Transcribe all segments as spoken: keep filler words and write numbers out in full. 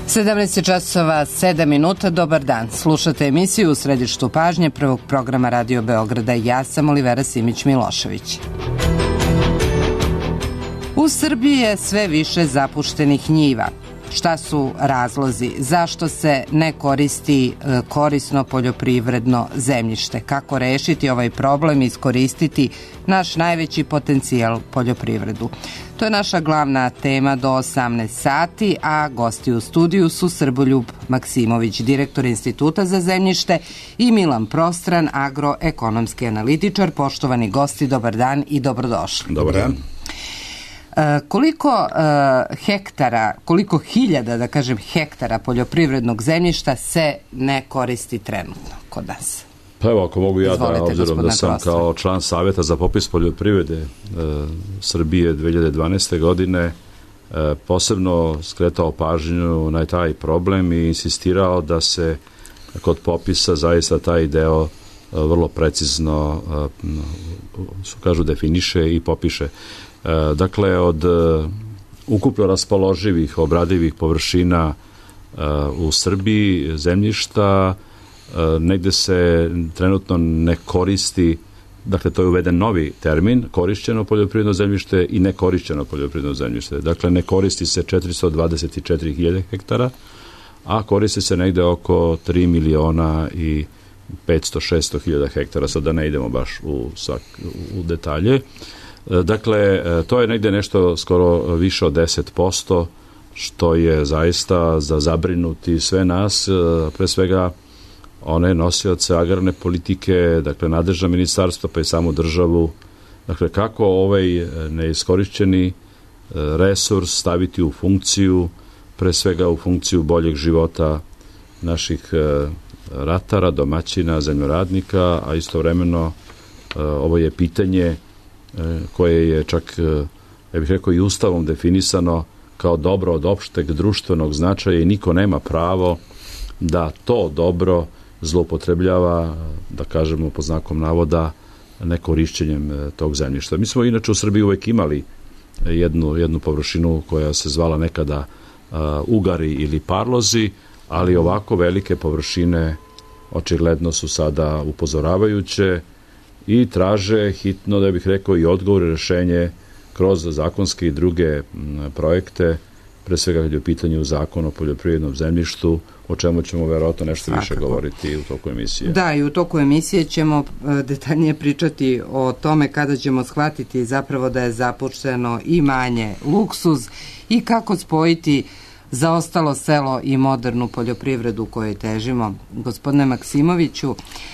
sedamnaest časova sedam minuta, dobar dan. Slušate emisiju U središtu pažnje prvog programa Radio Beograda. Ja sam Olivera Simić-Milošević. U Srbiji je sve više zapuštenih njiva. Šta su razlozi? Zašto se ne koristi korisno poljoprivredno zemljište? Kako rešiti ovaj problem i iskoristiti naš najveći potencijal, poljoprivredu? To je naša glavna tema do osamnaest sati, a gosti u studiju su Srboljub Maksimović, direktor Instituta za zemljište, i Milan Prostran, agroekonomski analitičar. Poštovani gosti, dobar dan i dobrodošli. Dobar dan. E, koliko e, hektara, koliko hiljada, da kažem, hektara poljoprivrednog zemljišta se ne koristi trenutno kod nas? Pa evo, ako mogu ja Izvolite, da, obzirom da sam Prostran. kao član Saveta za popis poljoprivrede e, Srbije dve hiljade dvanaeste. godine e, posebno skretao pažnju na taj problem i insistirao da se kod popisa zaista taj deo e, vrlo precizno e, su kažu definiše i popiše. E, dakle, od e, ukupno raspoloživih obradivih površina e, u Srbiji zemljišta negde se trenutno ne koristi, dakle to je uveden novi termin, korišćeno poljoprivredno zemljište i nekorišćeno poljoprivredno zemljište. Dakle, ne koristi se četiristo dvadeset četiri hiljade hektara, a koristi se negde oko tri miliona i petsto šesto hiljada hektara, sad da ne idemo baš u, svak, u detalje. Dakle, to je negde nešto skoro više od deset posto, što je zaista za zabrinuti sve nas, pre svega one nosioce agrarne politike, dakle nadležna ministarstva pa i samu državu, dakle kako ovaj neiskorišćeni resurs staviti u funkciju, pre svega u funkciju boljeg života naših ratara, domaćina, zemljoradnika, a istovremeno ovo je pitanje koje je čak, ja bih rekao, i ustavom definisano kao dobro od opšteg društvenog značaja i niko nema pravo da to dobro zloupotrebljava, da kažemo po znakom navoda, nekorišćenjem tog zemljišta. Mi smo inače u Srbiji uvek imali jednu, jednu površinu koja se zvala nekada uh, ugari ili parlozi, ali ovako velike površine očigledno su sada upozoravajuće i traže hitno, da bih rekao, i odgovor i rešenje kroz zakonske i druge m, projekte, pre svega kad je u pitanju zakon o poljoprivrednom zemljištu, o čemu ćemo verovatno nešto Svakako. više govoriti u toku emisije. Da, i u toku emisije ćemo detaljnije pričati o tome kada ćemo shvatiti zapravo da je zapušteno i manje luksuz i kako spojiti zaostalo selo i modernu poljoprivredu kojoj težimo. Gospodine Maksimoviću,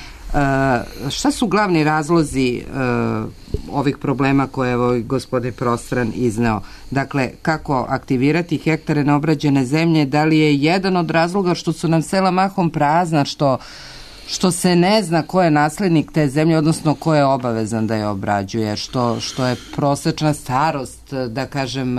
Uh, šta su glavni razlozi uh, ovih problema koje je gospodin Prostran izneo? Dakle, kako aktivirati hektare neobrađene zemlje? Da li je jedan od razloga što su nam sela mahom prazna, što, što se ne zna ko je naslednik te zemlje, odnosno ko je obavezan da je obrađuje, što, što je prosečna starost, da kažem,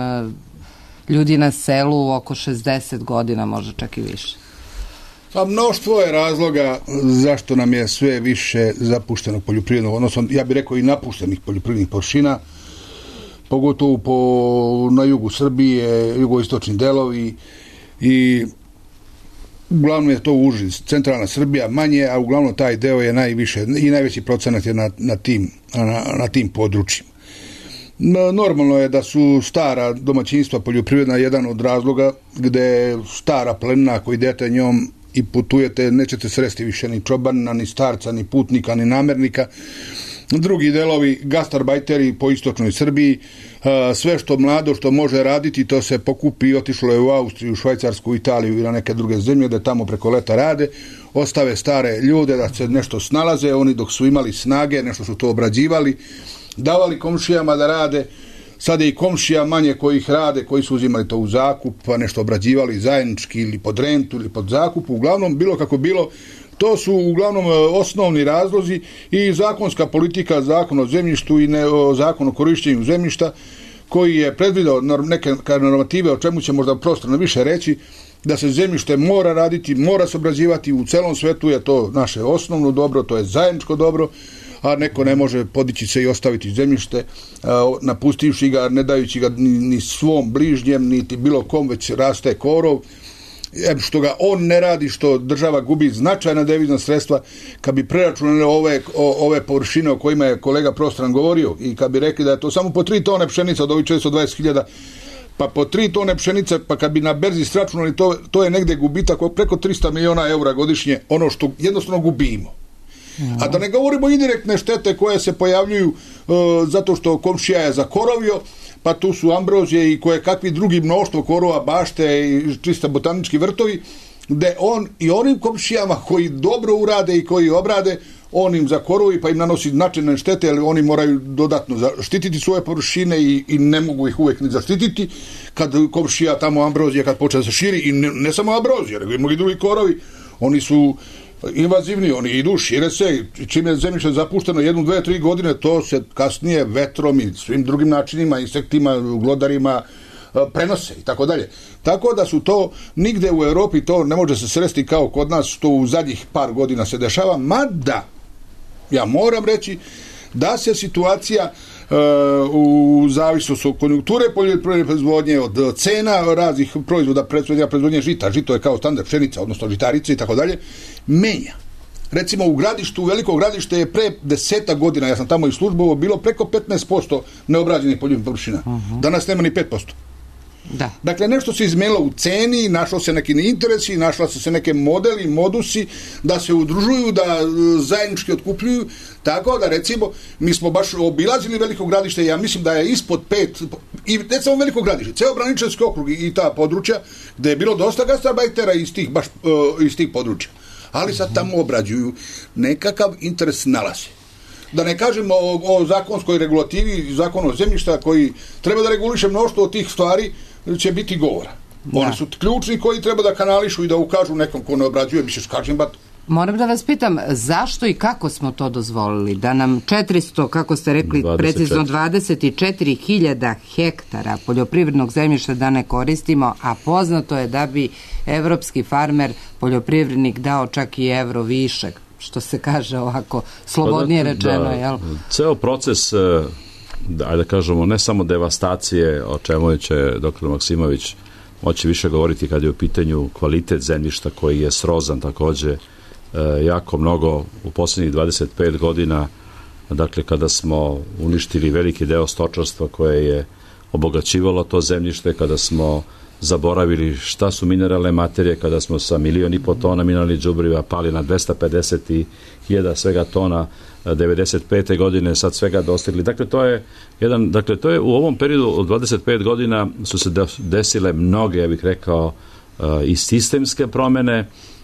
ljudi na selu oko šezdeset godina, možda čak i više? Pa mnoštvo je razloga zašto nam je sve više zapušteno poljoprivredno, odnosno ja bih rekao i napuštenih poljoprivrednih površina, pogotovo po, na jugu Srbije, jugoistočni delovi, i uglavnom je to uži, centralna Srbija manje, a uglavnom taj deo je najviše i najveći procenat je na, na, tim, na, na tim područjima. Normalno je da su stara domaćinstva poljoprivredna jedan od razloga, gde stara plenina koji idete njom i putujete, nećete sresti više ni čobanina, ni starca, ni putnika, ni namernika. Drugi delovi, gastarbajteri po istočnoj Srbiji, sve što mlado što može raditi, to se pokupi i otišlo je u Austriju, Švajcarsku, Italiju i na neke druge zemlje, da tamo preko leta rade, ostave stare ljude da se nešto snalaze, oni dok su imali snage, nešto su to obrađivali, davali komšijama da rade. Sad je i komšija manje koji ih rade, koji su uzimali to u zakup, pa nešto obrađivali zajednički ili pod rentu ili pod zakup. Uglavnom, bilo kako bilo, to su uglavnom osnovni razlozi i zakonska politika, zakon o zemljištu i ne, o zakon o korišćenju zemljišta, koji je predvideo neke normative, o čemu će možda Prostran više reći, da se zemljište mora raditi, mora se obrađivati, u celom svetu je to naše osnovno dobro, to je zajedničko dobro, a neko ne može podići se i ostaviti zemljište, napustivši ga, ne dajući ga ni, ni svom bližnjem, niti bilo kom, već raste korov što ga on ne radi, što država gubi značajna devizna sredstva, kad bi preračunali ove, ove površine o kojima je kolega Prostran govorio i kad bi rekli da je to samo po tri tone pšenica od ovih četiristo dvadeset hiljada, pa po tri tone pšenice, pa kad bi na berzi stračunali, to, to je negde gubitak preko trista miliona eura godišnje, ono što jednostavno gubimo. A da ne govorimo indirektne štete koje se pojavljuju uh, zato što komšija je zakorovio, pa tu su ambrozije i koje kakvi drugi mnoštvo korova, bašte i čista botanički vrtovi, gde on i onim komšijama koji dobro urade i koji obrade, on im zakorovi pa im nanosi značajne štete, ali oni moraju dodatno zaštititi svoje površine i, i ne mogu ih uvek ni zaštititi. Kad komšija tamo ambrozija, kad počne da se širi, i ne, ne samo ambrozija, nego i mnogi drugi korovi, oni su invazivni, oni idu, šire se, čim je zemljište zapušteno jednu, dve, tri godine, to se kasnije vetrom i svim drugim načinima, insektima, glodarima prenose i tako dalje. Tako da su to, nigde u Europi to ne može se sresti kao kod nas, što u zadnjih par godina se dešava, mada ja moram reći da se situacija uh, u zavisnosti od konjunkture poljoprivredne proizvodnje, od cena raznih proizvoda, proizvodnja proizvodnje žita, žito je kao standard pšenica, odnosno žitarice i tako dalje, menja. Recimo u gradištu, veliko gradište je pre deseta godina, ja sam tamo i službovo, bilo preko petnaest posto neobrađenih poljoprivrednih površina. Uh-huh. Danas nema ni pet posto. Da. Dakle, nešto se izmenilo u ceni, našlo se neki interesi, našla se neke modeli, modusi da se udružuju, da zajednički otkupljuju, tako da recimo mi smo baš obilazili veliko gradište, ja mislim da je ispod pet, i ne samo veliko gradište, ceo Braničevski okrug i ta područja, gde je bilo dosta gastarbajtera iz tih, baš, uh, iz tih područja, ali sad tamo obrađuju, nekakav interes nalazi. Da ne kažemo o, o zakonskoj regulativi, zakonu o zemljišta koji treba da reguliše mnoštvo od tih stvari, će biti govora. Da. Oni su ključni koji treba da kanališu i da ukažu nekom ko ne obrađuje, bi se škačim bat. Moram da vas pitam, zašto i kako smo to dozvolili? Da nam četiristo, kako ste rekli, dvadeset četiri precizno dvadeset četiri hiljada hektara poljoprivrednog zemljišta da ne koristimo, a poznato je da bi evropski farmer, poljoprivrednik dao čak i evro višeg, što se kaže ovako slobodnije pa da, rečeno, da, jel? Ceo proces, ajde da kažemo, ne samo devastacije, o čemu će doktor Maksimović moći više govoriti kad je u pitanju kvalitet zemljišta koji je srozan takođe e, jako mnogo u poslednjih dvadeset pet godina, dakle kada smo uništili veliki deo stočarstva koje je obogaćivalo to zemljište, kada smo zaboravili šta su mineralne materije, kada smo sa milion i po tona mineralnih đubriva pali na dvesta pedeset hiljada svega tona devedeset pete godine, sad svega dostigli. Dakle, to je jedan, dakle, to je u ovom periodu od dvadeset pet godina su se desile mnoge, ja bih rekao, i sistemske promene,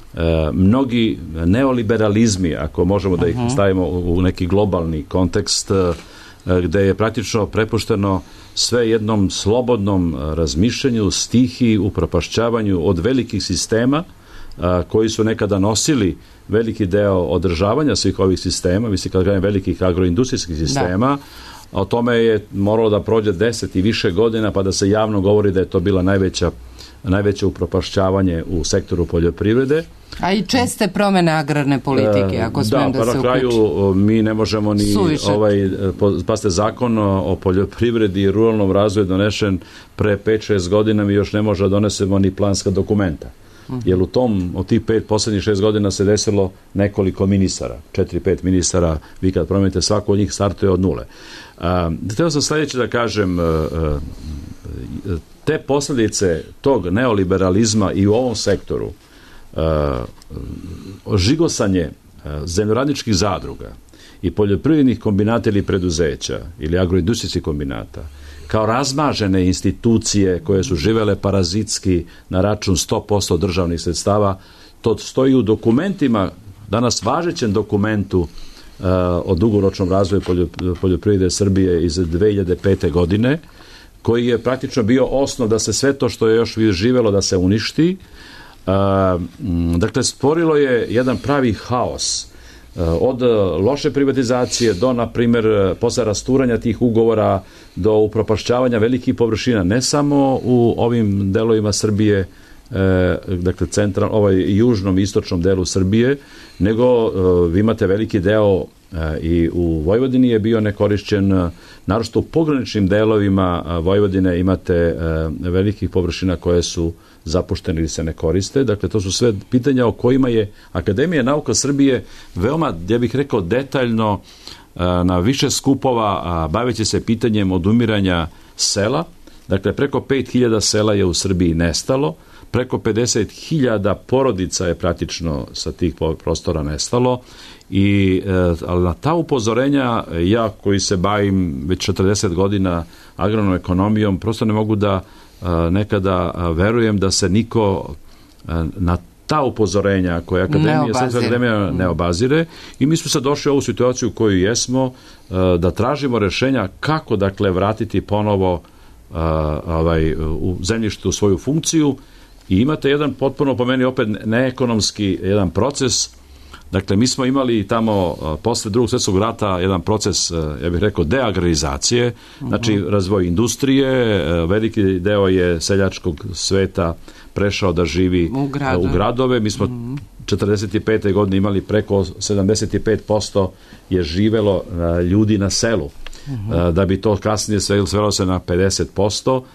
mnogi neoliberalizmi, ako možemo da ih stavimo u neki globalni kontekst, gde je praktično prepušteno sve jednom slobodnom razmišljanju, stihi, upropašćavanju od velikih sistema a, koji su nekada nosili veliki deo održavanja svih ovih sistema, mislim kada gledam velikih agroindustrijskih sistema, da. O tome je moralo da prođe deset i više godina pa da se javno govori da je to bila najveća, najveće upropašćavanje u sektoru poljoprivrede. A i česte promene agrarne politike, ako smijem da, da se uključi. Da, pa na kraju mi ne možemo ni, Suvišak. ovaj, pa ste zakon o poljoprivredi i ruralnom razvoju donešen pre pet šest godina, mi još ne možemo da donesemo ni planska dokumenta. Uh-huh. Jer u tom, od tih pet poslednjih šest godina se desilo nekoliko ministara, četiri, pet ministara, vi kad promenite svako od njih startuje od nule. Hteo sam sledeće da kažem, te posledice tog neoliberalizma i u ovom sektoru, Uh, žigosanje uh, zemljoradničkih zadruga i poljoprivrednih kombinata ili preduzeća ili agroindustrijskih kombinata kao razmažene institucije koje su živele parazitski na račun sto posto državnih sredstava, to stoji u dokumentima, danas važećem dokumentu uh, o dugoročnom razvoju poljoprivrede Srbije iz dve hiljade pete godine, koji je praktično bio osnov da se sve to što je još živelo da se uništi. Uh, dakle, stvorilo je jedan pravi haos uh, od loše privatizacije do, na primjer, posle rasturanja tih ugovora do upropašćavanja velikih površina, ne samo u ovim delovima Srbije, uh, dakle, central, ovaj južnom i istočnom delu Srbije, nego uh, vi imate veliki deo I u Vojvodini je bio nekorišćen, naročito u pograničnim delovima Vojvodine imate velikih površina koje su zapuštene ili se ne koriste. Dakle, to su sve pitanja o kojima je Akademija nauka Srbije veoma, ja bih rekao, detaljno na više skupova baveći se pitanjem odumiranja sela. Dakle, preko pet hiljada sela je u Srbiji nestalo, preko pedeset hiljada porodica je praktično sa tih prostora nestalo i ali na ta upozorenja ja koji se bavim već četrdeset godina agrarnom ekonomijom prosto ne mogu da nekada verujem da se niko na ta upozorenja koje Akademija, Srpska akademija ne obazire i mi smo sad došli u ovu situaciju u kojoj jesmo da tražimo rešenja kako dakle vratiti ponovo ovaj, u zemljištu svoju funkciju i imate jedan potpuno po meni opet neekonomski jedan proces. Dakle, mi smo imali tamo posle drugog svjetskog rata jedan proces, ja bih rekao, deagrarizacije, uh-huh. znači razvoj industrije, veliki deo je seljačkog sveta prešao da živi u, u gradove. Mi smo uh-huh. četrdeset pete godine imali preko sedamdeset pet posto je živelo ljudi na selu, uh-huh. da bi to kasnije svelo se na pedeset posto.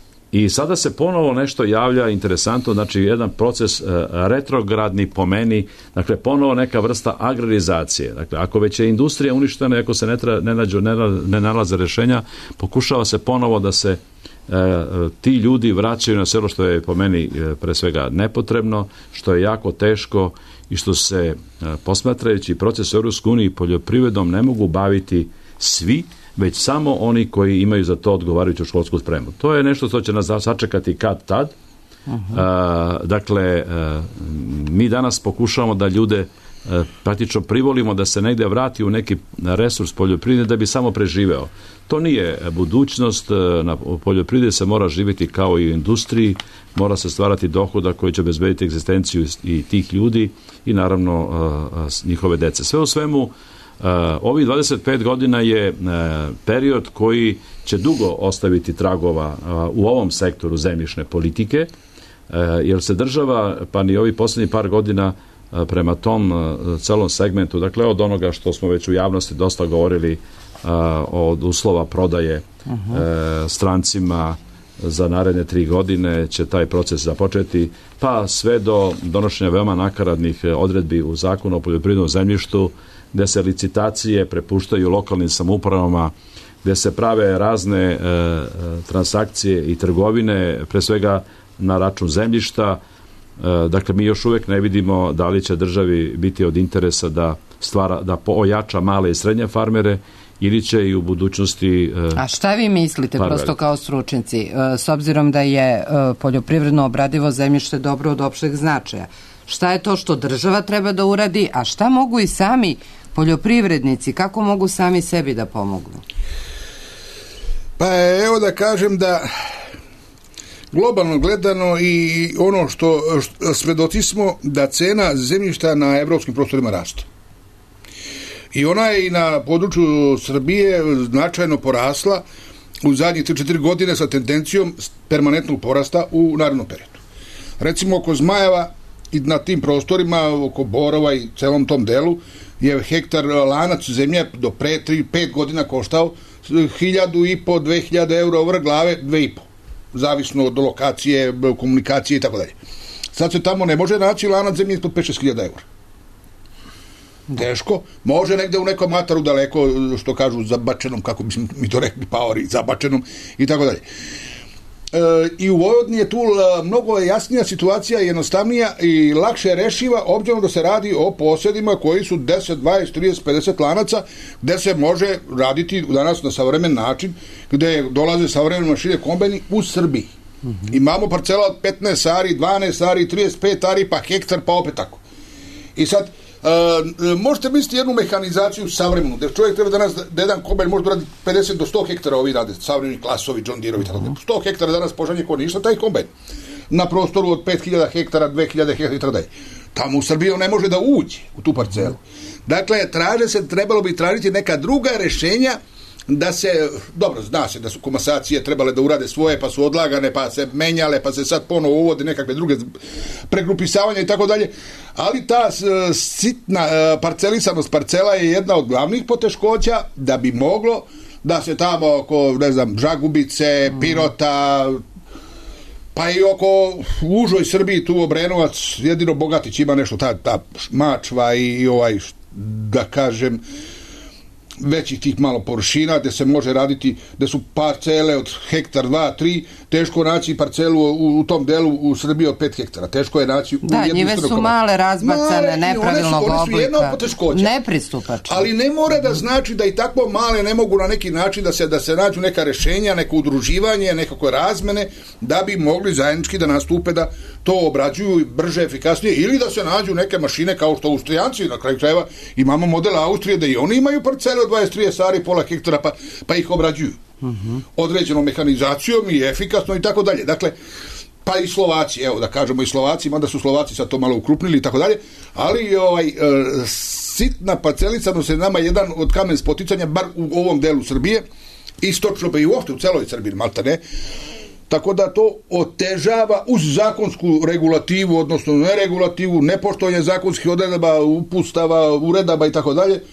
I sada se ponovo nešto javlja interesantno, znači jedan proces uh, retrogradni po meni, dakle ponovo neka vrsta agrarizacije. Dakle, ako već je industrija uništena, ako se ne, tra, ne, nađu, ne, ne nalaze rešenja, pokušava se ponovo da se uh, ti ljudi vraćaju na selo, što je po meni uh, pre svega nepotrebno, što je jako teško i što se uh, posmatrajući proces u Europskoj uniji poljoprivredom ne mogu baviti svi, već samo oni koji imaju za to odgovarajuću školsku spremu. To je nešto što će nas sačekati kad tad. Uh-huh. Uh, dakle, uh, mi danas pokušavamo da ljude uh, praktično privolimo da se negde vrati u neki resurs poljoprivrede da bi samo preživeo. To nije budućnost. Uh, na poljoprivredi se mora živjeti kao i u industriji, mora se stvarati dohodak koji će obezbediti egzistenciju i tih ljudi i naravno uh, njihove dece. Sve u svemu, Uh, ovih dvadeset pet godina je uh, period koji će dugo ostaviti tragova uh, u ovom sektoru zemljišne politike, uh, jer se država, pa ni ovih posljednjih par godina uh, prema tom uh, celom segmentu, dakle od onoga što smo već u javnosti dosta govorili uh, od uslova prodaje uh-huh. uh, strancima za naredne tri godine će taj proces započeti, pa sve do donošenja veoma nakaradnih odredbi u Zakonu o poljoprivrednom zemljištu, gde se licitacije prepuštaju lokalnim samoupravama, gde se prave razne e, transakcije i trgovine, pre svega na račun zemljišta. E, dakle, mi još uvek ne vidimo da li će državi biti od interesa da stvara, da ojača male i srednje farmere ili će i u budućnosti... E, A šta vi mislite, farmeri? Prosto kao stručnjaci, e, s obzirom da je e, poljoprivredno obradivo zemljište dobro od opšteg značaja, šta je to što država treba da uradi, a šta mogu i sami poljoprivrednici, kako mogu sami sebi da pomognu? Pa evo da kažem da globalno gledano i ono što, što svedoci smo da cena zemljišta na evropskim prostorima raste. I ona je i na području Srbije značajno porasla u zadnjih tri do četiri godine sa tendencijom permanentnog porasta u narednom periodu. Recimo oko Zmajeva i na tim prostorima, oko Borova i celom tom delu, je hektar lanac zemlje do pre tri pet godina koštao hiljadu i po, dve hiljade eura over glave, dve i po. Zavisno od lokacije, komunikacije i tako dalje. Sad se tamo ne može naći lanac zemlje ispod pet šest hiljada eura. Teško. Može negde u nekom mataru daleko, što kažu, zabačenom, kako bismo mi to rekli, paori, zabačenom i tako dalje. E, I u Vojvodini je tu mnogo jasnija situacija, jednostavnija i lakše rešiva, obzirom da se radi o posjedima koji su deset, dvadeset, trideset, pedeset lanaca, gde se može raditi danas na savremen način, gde dolaze savremene mašine kombajni u Srbiji. Mm-hmm. Imamo parcela od petnaest ari, dvanaest ari, trideset pet ari, pa hektar, pa opet tako. I sad, Uh, možete misliti jednu mehanizaciju savremenu, da čovjek treba danas da jedan kombajn može da radi pedeset do sto hektara, ovi rade, savremeni klasovi, John Deerovi, tako da sto hektara danas požanje ko ništa, taj kombajn na prostoru od pet hiljada hektara, dve hiljade hektara i tako dalje. Tamo u Srbiji on ne može da uđe u tu parcelu. Dakle, traže se, trebalo bi tražiti neka druga rešenja da se, dobro, zna se da su komasacije trebale da urade svoje, pa su odlagane, pa se menjale, pa se sad ponovo uvode nekakve druge pregrupisavanja i tako dalje, ali ta sitna parcelisanost parcela je jedna od glavnih poteškoća da bi moglo da se tamo oko, ne znam, Žagubice, Pirota, pa i oko u užoj Srbiji, tu Obrenovac, jedino Bogatić ima nešto, ta, ta Mačva i, i ovaj, da kažem, većih tih malo površina gde se može raditi, gde su parcele od hektar, dva, tri, teško naći parcelu u, u tom delu u Srbiji od pet hektara. Teško je naći u da, njive su komadu. Male, razbacane, male, nepravilnog one su, one su jedna oblika, poteškoća. Nepristupačne. Ali ne mora da znači da i tako male ne mogu na neki način da se, da se nađu neka rešenja, neko udruživanje, nekako razmene, da bi mogli zajednički da nastupe da to obrađuju brže, efikasnije, ili da se nađu neke mašine kao što Austrijanci, na kraju krajeva imamo model Austrije da i oni imaju parcele od dvadeset tri sari, pola hektara, pa, pa ih obrađuju. Uh-huh. Određenom mehanizacijom i efikasno i tako dalje. Dakle, pa i Slovaci, evo da kažemo i Slovaci, mada su Slovaci sad to malo ukrupnili i tako dalje, ali ovaj, e, sitna parcelisanost je nama jedan od kamen spoticanja, bar u ovom delu Srbije, istočno pa i uopšte u celoj Srbiji, malta ne, tako da to otežava uz zakonsku regulativu, odnosno neregulativu, nepoštovanje zakonskih odredaba, upustava, uredaba i tako dalje.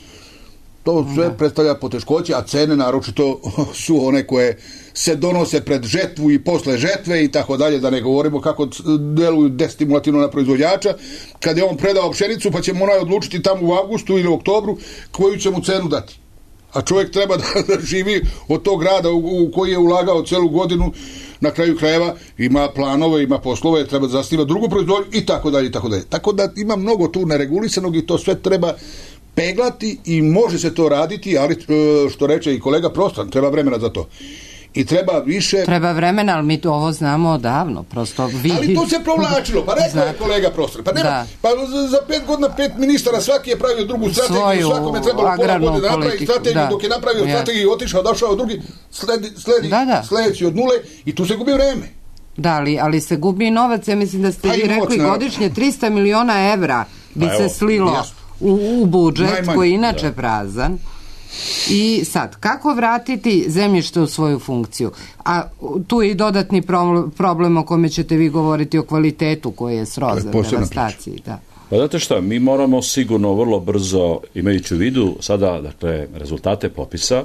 To sve predstavlja poteškoće, a cene naročito su one koje se donose pred žetvu i posle žetve i tako dalje, da ne govorimo kako deluju destimulativno na proizvođača. Kad je on predao pšenicu, pa ćemo onaj odlučiti tamo u avgustu ili u oktobru koju će mu cenu dati. A čovjek treba da, da živi od tog rada u, u koji je ulagao celu godinu, na kraju krajeva ima planove, ima poslove, treba da zasniva drugu proizvodnju i tako dalje i tako dalje. Tako da ima mnogo tu neregulisanog i to sve treba peglati i može se to raditi, ali što reče i kolega Prostran, treba vremena za to. I treba više... Treba vremena, ali mi to ovo znamo odavno, prosto vi... Ali to se provlačilo, pa rekao je kolega Prostran, pa nema, pa za pet godina pet ministara svaki je pravio drugu strategiju, svoju svakome trebalo pola godine napraviti strategiju, da. Dok je napravio ja. strategiju, otišao, došao drugi, sledi, sledi, da, da. sledeći od nule i tu se gubi vreme. Da, ali, ali se gubi novac, ja mislim da ste pa vi rekli noć, godišnje tristo miliona evra bi pa se evo, slilo jasno. u, u budžet, najmanje, koji je inače da. prazan. I sad, kako vratiti zemljište u svoju funkciju? A tu je i dodatni problem o kome ćete vi govoriti, o kvalitetu koji je srozan, devastaciji. Da. Pa znate šta, mi moramo sigurno vrlo brzo, imajući u vidu sada, dakle, rezultate popisa,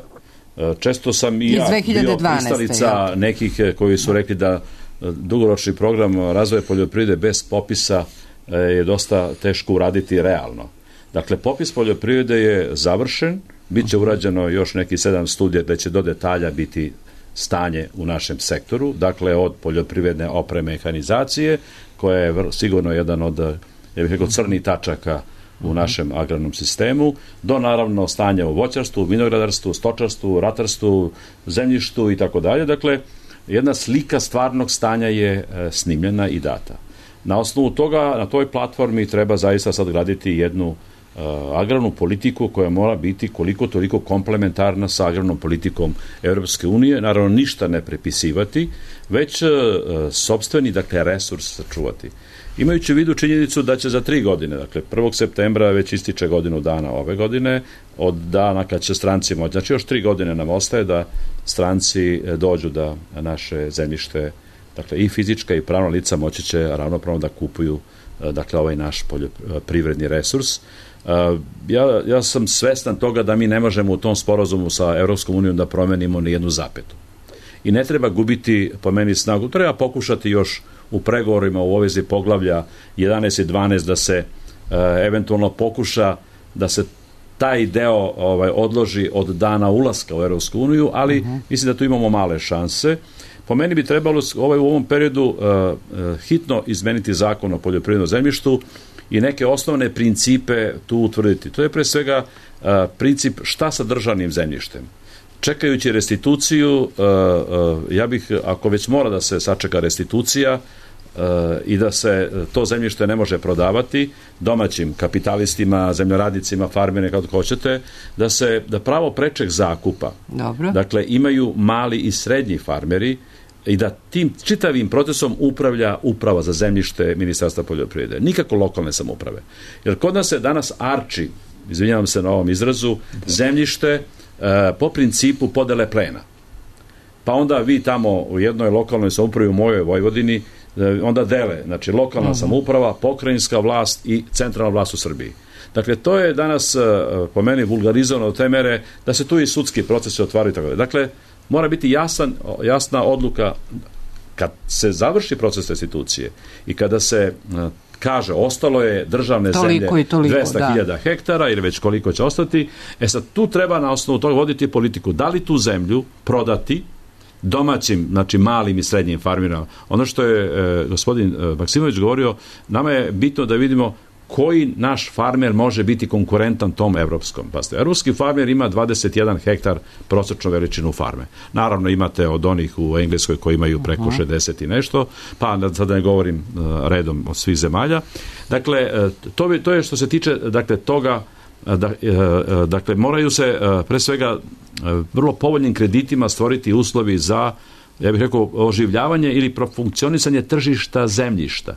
često sam i ja bio pristalica nekih koji su rekli da dugoročni program razvoja poljoprivrede bez popisa je dosta teško uraditi realno. Dakle, popis poljoprivrede je završen, bit će urađeno još neki sedam studija da će do detalja biti stanje u našem sektoru, dakle od poljoprivredne opreme mehanizacije, koja je sigurno jedan od, ja bih rekao, crnih tačaka u našem agrarnom sistemu, do naravno stanja u voćarstvu, vinogradarstvu, stočarstvu, ratarstvu, zemljištu i tako dalje. Dakle, jedna slika stvarnog stanja je snimljena i data. Na osnovu toga, na toj platformi treba zaista sad graditi jednu Uh, agrarnu politiku koja mora biti koliko toliko komplementarna sa agrarnom politikom Europske unije, naravno ništa ne prepisivati, već uh, sopstveni, dakle, resurs sačuvati. Imajući u vidu činjenicu da će za tri godine, dakle, prvog septembra već ističe godinu dana ove godine, od dana kad će stranci moći, znači još tri godine nam ostaje da stranci dođu da naše zemljište, dakle, i fizička i pravna lica moći će ravnopravno da kupuju, dakle, ovaj naš poljoprivredni resurs. Uh, ja, ja sam svestan toga da mi ne možemo u tom sporazumu sa Europskom unijom da promenimo ni jednu zapetu. I ne treba gubiti, po meni, snagu. Treba pokušati još u pregovorima u ovezi poglavlja jedanaest i dvanaest da se uh, eventualno pokuša da se taj deo ovaj, odloži od dana ulaska u Europsku uniju, ali uh-huh. mislim da tu imamo male šanse. Po meni bi trebalo ovaj, u ovom periodu uh, uh, hitno izmeniti zakon o poljoprivrednom zemljištu i neke osnovne principe tu utvrditi. To je pre svega uh, princip šta sa državnim zemljištem. Čekajući restituciju, uh, uh, ja bih, ako već mora da se sačeka restitucija uh, i da se to zemljište ne može prodavati domaćim kapitalistima, zemljoradnicima, farmerne, kako hoćete, da se, da pravo prečeg zakupa, Dobro. dakle, imaju mali i srednji farmeri, i da tim čitavim procesom upravlja uprava za zemljište Ministarstva poljoprivrede. Nikako lokalne samouprave. Jer kod nas se danas arči, izvinjavam se na ovom izrazu, zemljište po principu podele plena. Pa onda vi tamo u jednoj lokalnoj samoupravi u mojoj Vojvodini onda dele, znači lokalna uh-huh. samouprava, pokrajinska vlast i centralna vlast u Srbiji. Dakle, to je danas po meni vulgarizovano do te mere da se tu i sudski procesi otvaraju tako. Dakle, mora biti jasan, jasna odluka kad se završi proces restitucije i kada se kaže ostalo je državne toliko zemlje toliko, dvesta hiljada da. hektara ili već koliko će ostati, e sad tu treba na osnovu toga voditi politiku. Da li tu zemlju prodati domaćim, znači malim i srednjim farmirama? Ono što je e, gospodin e, Maksimović govorio, nama je bitno da vidimo koji naš farmer može biti konkurentan tom evropskom. Pazite, evropski farmer ima dvadeset jedan hektar prosječnu veličinu farme. Naravno imate od onih u Engleskoj koji imaju preko uh-huh. šezdeset i nešto, pa sad da ne govorim uh, redom od svih zemalja. Dakle, uh, to, bi, to je što se tiče dakle, toga, uh, da, uh, dakle, moraju se uh, pre svega uh, vrlo povoljnim kreditima stvoriti uslovi za, ja bih rekao, oživljavanje ili profunkcionisanje tržišta zemljišta.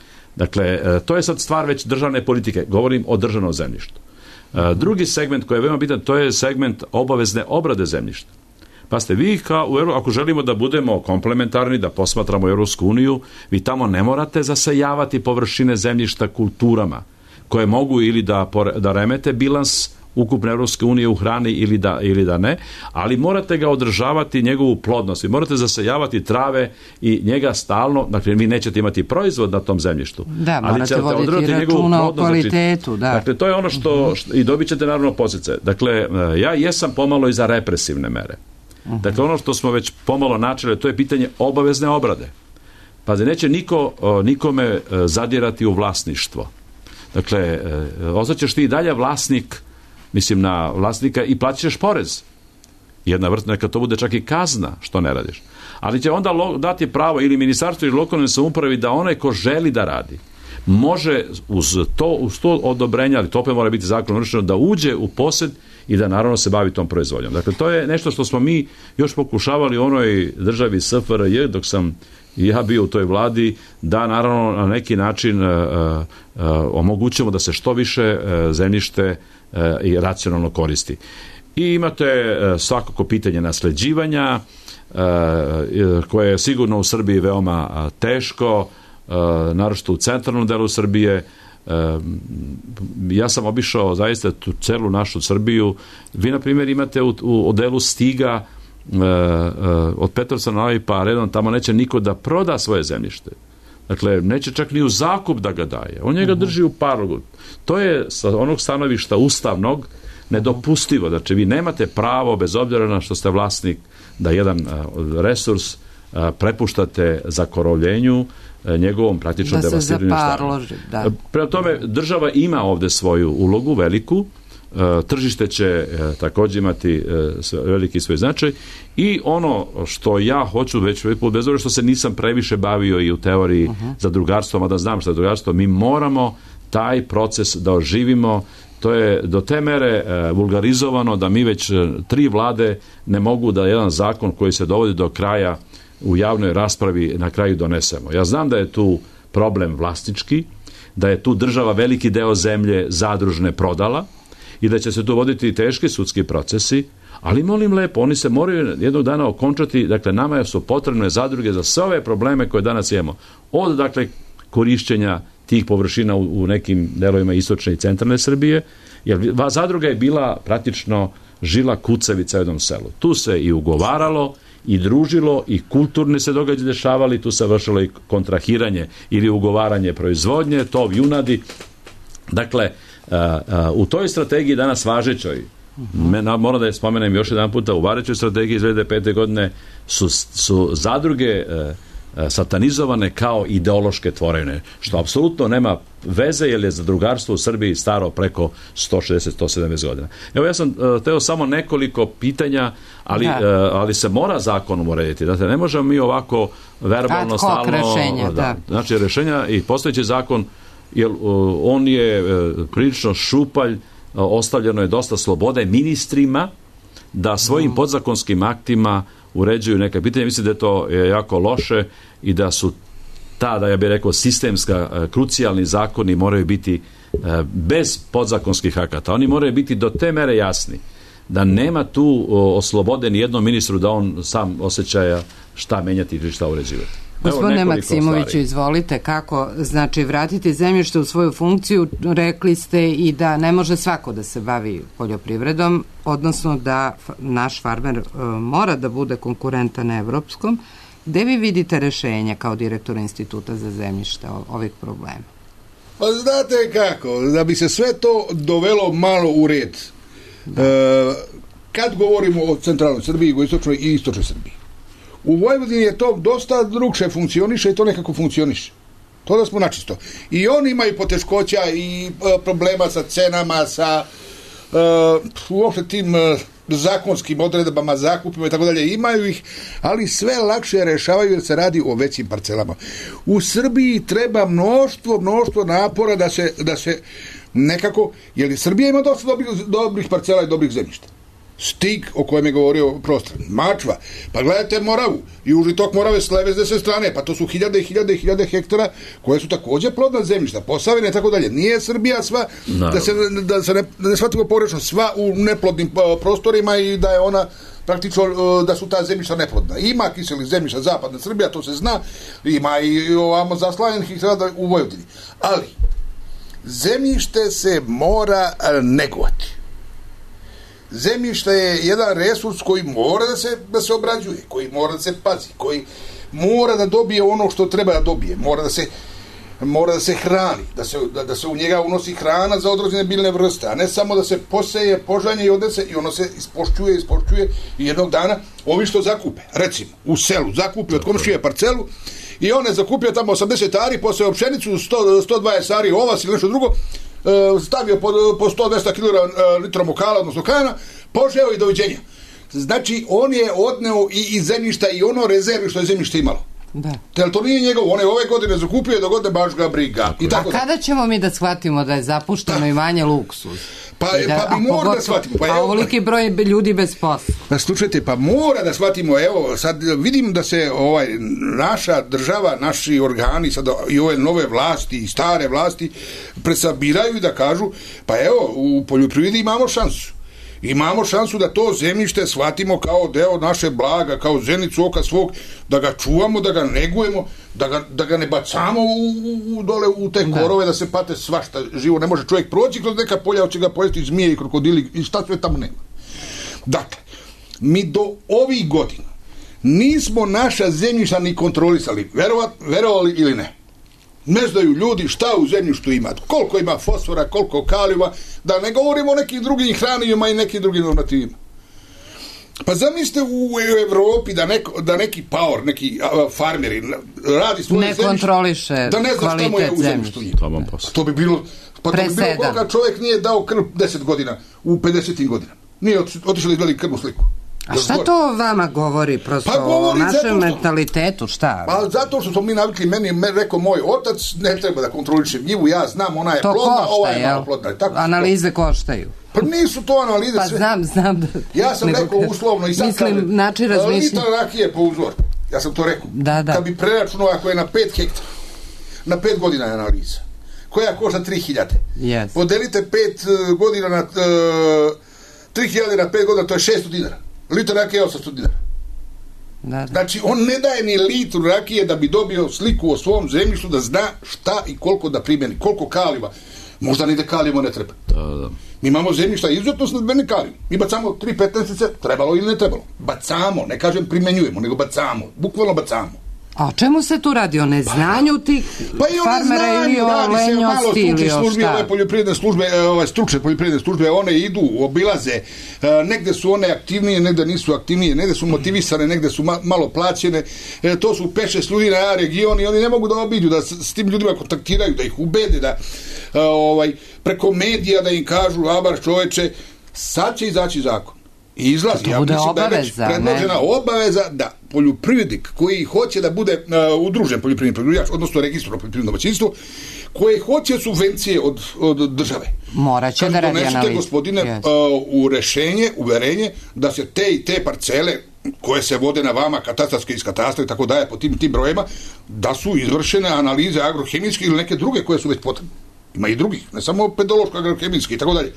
Dakle, to je sad stvar već državne politike. Govorim o državnom zemljištu. Drugi segment koji je veoma bitan, to je segment obavezne obrade zemljišta. Pa ste vi, kao, ako želimo da budemo komplementarni, da posmatramo Evropsku uniju, vi tamo ne morate zasejavati površine zemljišta kulturama, koje mogu ili da, da remete bilans ukupne Evropske unije u hrani ili da, ili da ne, ali morate ga održavati njegovu plodnost, vi morate zasejavati trave i njega stalno, dakle vi nećete imati proizvod na tom zemljištu, da, ali ćete održati računa o kvalitetu, znači, da. Dakle, to je ono što, što i dobit ćete naravno posljedice. Dakle, ja jesam pomalo i za represivne mere. Uh-huh. Dakle, ono što smo već pomalo načeli, to je pitanje obavezne obrade. Pa da neće niko, nikome zadirati u vlasništvo. Dakle, ostaćeš ti i dalje vlasnik, mislim na vlasnika, i plaćaš porez. Jedna vrsta, neka to bude čak i kazna što ne radiš. Ali će onda lo, dati pravo ili ministarstvo ili lokalnoj samoupravi da onaj ko želi da radi može uz to, uz to odobrenja, ali to opet mora biti zakonom rečeno, da uđe u posed i da naravno se bavi tom proizvodnjom. Dakle, to je nešto što smo mi još pokušavali u onoj državi S F R J dok sam ja bio u toj vladi, da naravno na neki način uh, uh, omogućimo da se što više uh, zemljište uh, i racionalno koristi. I imate uh, svakako pitanje nasleđivanja, uh, koje je sigurno u Srbiji veoma uh, teško, uh, naročito u centralnom delu Srbije. Uh, ja sam obišao zaista tu celu našu Srbiju. Vi, na primjer, imate u, u delu Stiga Uh, uh, od Petrovca na Novi pa redom tamo neće niko da proda svoje zemljište. Dakle, neće čak ni u zakup da ga daje. On njega uh-huh. drži u parlogu. To je sa onog stanovišta ustavnog nedopustivo. Znači, vi nemate pravo, bez obzira na što ste vlasnik, da jedan uh, resurs uh, prepuštate zakorovljenju uh, njegovom praktično da devastiranju štana. Da. Prema tome, država ima ovde svoju ulogu veliku. Uh, tržište će uh, također imati uh, veliki svoj značaj i ono što ja hoću već bez obzira što se nisam previše bavio i u teoriji uh-huh. zadrugarstva, mada znam što je zadrugarstvo, mi moramo taj proces da oživimo. To je do te mere uh, vulgarizovano da mi već uh, tri vlade ne mogu da jedan zakon koji se dovodi do kraja u javnoj raspravi na kraju donesemo. Ja znam da je tu problem vlasnički, da je tu država veliki deo zemlje zadružne prodala i da će se tu voditi teški sudski procesi, ali molim lepo, oni se moraju jednog dana okončati. Dakle, nama su potrebne zadruge za sve ove probleme koje danas imamo. Od, dakle, korišćenja tih površina u, u nekim delovima istočne i centralne Srbije, jer zadruga je bila praktično žila kucavica u jednom selu. Tu se i ugovaralo, i družilo, i kulturne se događaje dešavali, tu se vršilo i kontrahiranje ili ugovaranje proizvodnje, tov junadi. Dakle, Uh, uh, u toj strategiji danas važećoj, uh-huh. moram da je spomenem još jedan puta, u važećoj strategiji iz dve hiljade pete. godine su, su zadruge uh, uh, satanizovane kao ideološke tvorevine, što apsolutno nema veze, jer je zadrugarstvo u Srbiji staro preko sto šezdeset do sto sedamdeset godina. Evo, ja sam uh, teo samo nekoliko pitanja, ali, uh, ali se mora zakonom urediti. Dakle, ne možemo mi ovako verbalno stalno... Rešenja, da. Da. Znači, rešenja i postojeći zakon, jer uh, on je uh, prilično šupalj, uh, ostavljeno je dosta slobode ministrima da svojim podzakonskim aktima uređuju neka pitanja. Mislim da je to je jako loše i da su ta, da ja bih rekao, sistemska, uh, krucijalni zakoni moraju biti uh, bez podzakonskih akata. Oni moraju biti do te mere jasni da nema tu o, slobode ni jednom ministru da on sam osjećaja šta menjati ili šta uređivati. Gospodine Maksimoviću, izvolite, kako, znači, vratiti zemljište u svoju funkciju, rekli ste i da ne može svako da se bavi poljoprivredom, odnosno da naš farmer uh, mora da bude konkurentan na evropskom. Gde vi vidite rešenje kao direktor Instituta za zemljište ovih problema? Pa znate kako, da bi se sve to dovelo malo u red. Da. E, kad govorimo o centralnoj Srbiji, jugoistočnoj i istočnoj Srbiji, u Vojvodini je to dosta drugše funkcioniše i to nekako funkcioniše. To da smo načisto. I oni imaju poteškoća i e, problema sa cenama, sa e, uopšte tim e, zakonskim odredbama, zakupima i tako dalje. Imaju ih, ali sve lakše rešavaju jer se radi o većim parcelama. U Srbiji treba mnoštvo, mnoštvo napora da se, da se nekako, jer Srbija ima dosta dobrih, dobrih parcela i dobrih zemljišta. Stig, o kojem je govorio prostor, Mačva, pa gledajte Moravu, južni tok Morave s leve s desne strane, pa to su hiljade i hiljade i hiljade hektara koje su također plodna zemljišta, Posavine i tako dalje. Nije Srbija sva, no. da se, da se ne, da ne shvatimo pogrešno, sva u neplodnim prostorima i da je ona praktično, da su ta zemljišta neplodna. Ima kiselih zemljišta, zapadna Srbija, to se zna, ima i ovamo zaslavenih rada u Vojvodini. Ali, zemljište se mora negovati. Zemljište je jedan resurs koji mora da se, da se obrađuje, koji mora da se pazi, koji mora da dobije ono što treba da dobije, mora da se, mora da se hrani, da se, da, da se u njega unosi hrana za određene biljne vrste, a ne samo da se poseje, požanje i odnese i ono se ispošćuje, ispošćuje i jednog dana ovi što zakupe, recimo u selu, zakupi od komšije parcelu i on je zakupio tamo osamdeset ari, poseo pšenicu, sto, sto dvadeset ari ovas ili nešto drugo, stavio po, po sto do dvesta kililitra mokala, odnosno kana, požeo i doviđenja. Znači, on je odneo i iz zemljišta i ono rezervi što je zemljište imalo. Da. Tel to nije njegov, on je ove godine zakupio, do godine baš ga briga. I tako a kada da. ćemo mi da shvatimo da je zapušteno da. i manje luksuz? Pa, da, pa bi mora da shvatimo. Pa, a ovoliki broj ljudi bez posla. Pa slušajte, pa mora da shvatimo, evo, sad vidim da se ovaj, naša država, naši organi, sad i ove nove vlasti i stare vlasti presabiraju i da kažu, pa evo, u poljoprivredi imamo šansu. Imamo šansu da to zemljište shvatimo kao deo naše blaga, kao zenicu oka svog, da ga čuvamo, da ga negujemo, da ga, da ga ne bacamo u, u, dole u te korove, da se pate svašta živo. Ne može čovjek proći kroz neka polja, hoće ga pojesti zmije i krokodili i šta sve tamo nema. Dakle, mi do ovih godina nismo naša zemljišta ni kontrolisali, verovat, verovali ili ne. Ne znaju ljudi šta u zemljištu ima, koliko ima fosfora, koliko kalijuma, da ne govorimo o nekim drugim hranivima i nekim drugim normativima. Pa zamislite u Evropi da, neko, da neki paor, neki a, farmeri radi svoje ne zemljište, kontroliše da ne zna šta mu je u zemljištu. To bi bilo, pa to bi bilo koga čovjek nije dao krv deset godina, u pedesetim godinama. Nije otišao da izveli krvnu sliku. A šta to vama govori prosto pa govori o našem što, mentalitetu, šta? Pa zato što smo mi navikli, meni me rekao moj otac, ne treba da kontrolišem njivu, ja znam, ona je to plodna, košta, ova je malo plodna. Tako analize koštaju. Pa nisu to analize pa sve. znam, znam. Da, ja sam rekao uslovno i sad mislim, kažem, način razmišljanja. Litar rakije po uzor, ja sam to rekao. Da, da. Kad bi preračunao ako je na pet hektara, na pet godina je analiza, koja košta tri hiljade. Yes. Podelite pet godina na, uh, tri hiljade na pet godina, to je šesto dinara. Litar rakije je osamsto dinara. Da, da. Znači, on ne daje ni litru rakije da bi dobio sliku o svom zemljištu, da zna šta i koliko da primjeni, koliko kalijuma. Možda ni da kalijuma ne treba. Da, da. Mi imamo zemljišta izuzetno snadbeni kalijum. Mi bacamo tri petnaestice, trebalo ili ne trebalo. Bacamo, ne kažem primjenjujemo, nego bacamo. Bukvalno bacamo. A o čemu se tu radi? O neznanju tih pa farmera ili o lenjosti ili o šta? Ove poljoprivredne službe, ove stručne poljoprivredne službe, one idu, obilaze, negde su one aktivnije, negde nisu aktivnije, negde su motivisane, negde su ma, malo plaćene, e, to su pet šest ljudi na A regioni, oni ne mogu da obiđu, da s, s tim ljudima kontaktiraju, da ih ubede, da a, ovaj, preko medija da im kažu, abar čoveče, sad će izaći zakon. I izlazi, to ja bude mislim obaveza, da je već predložena ne? obaveza da poljoprivrednik koji hoće da bude uh, udružen poljoprivredni proizvođač, odnosno registrovano poljoprivredno domaćinstvo, koje hoće subvencije od, od države. Moraće da radi analizu. Donesite, gospodine, yes. uh, u rešenje, uverenje da se te i te parcele koje se vode na vama, katastarske iz katastra i tako daje po tim, tim brojima, da su izvršene analize agrohemijske ili neke druge koje su već potrebne. Ima i drugih, ne samo pedološko, agrohemijski i tako dalje.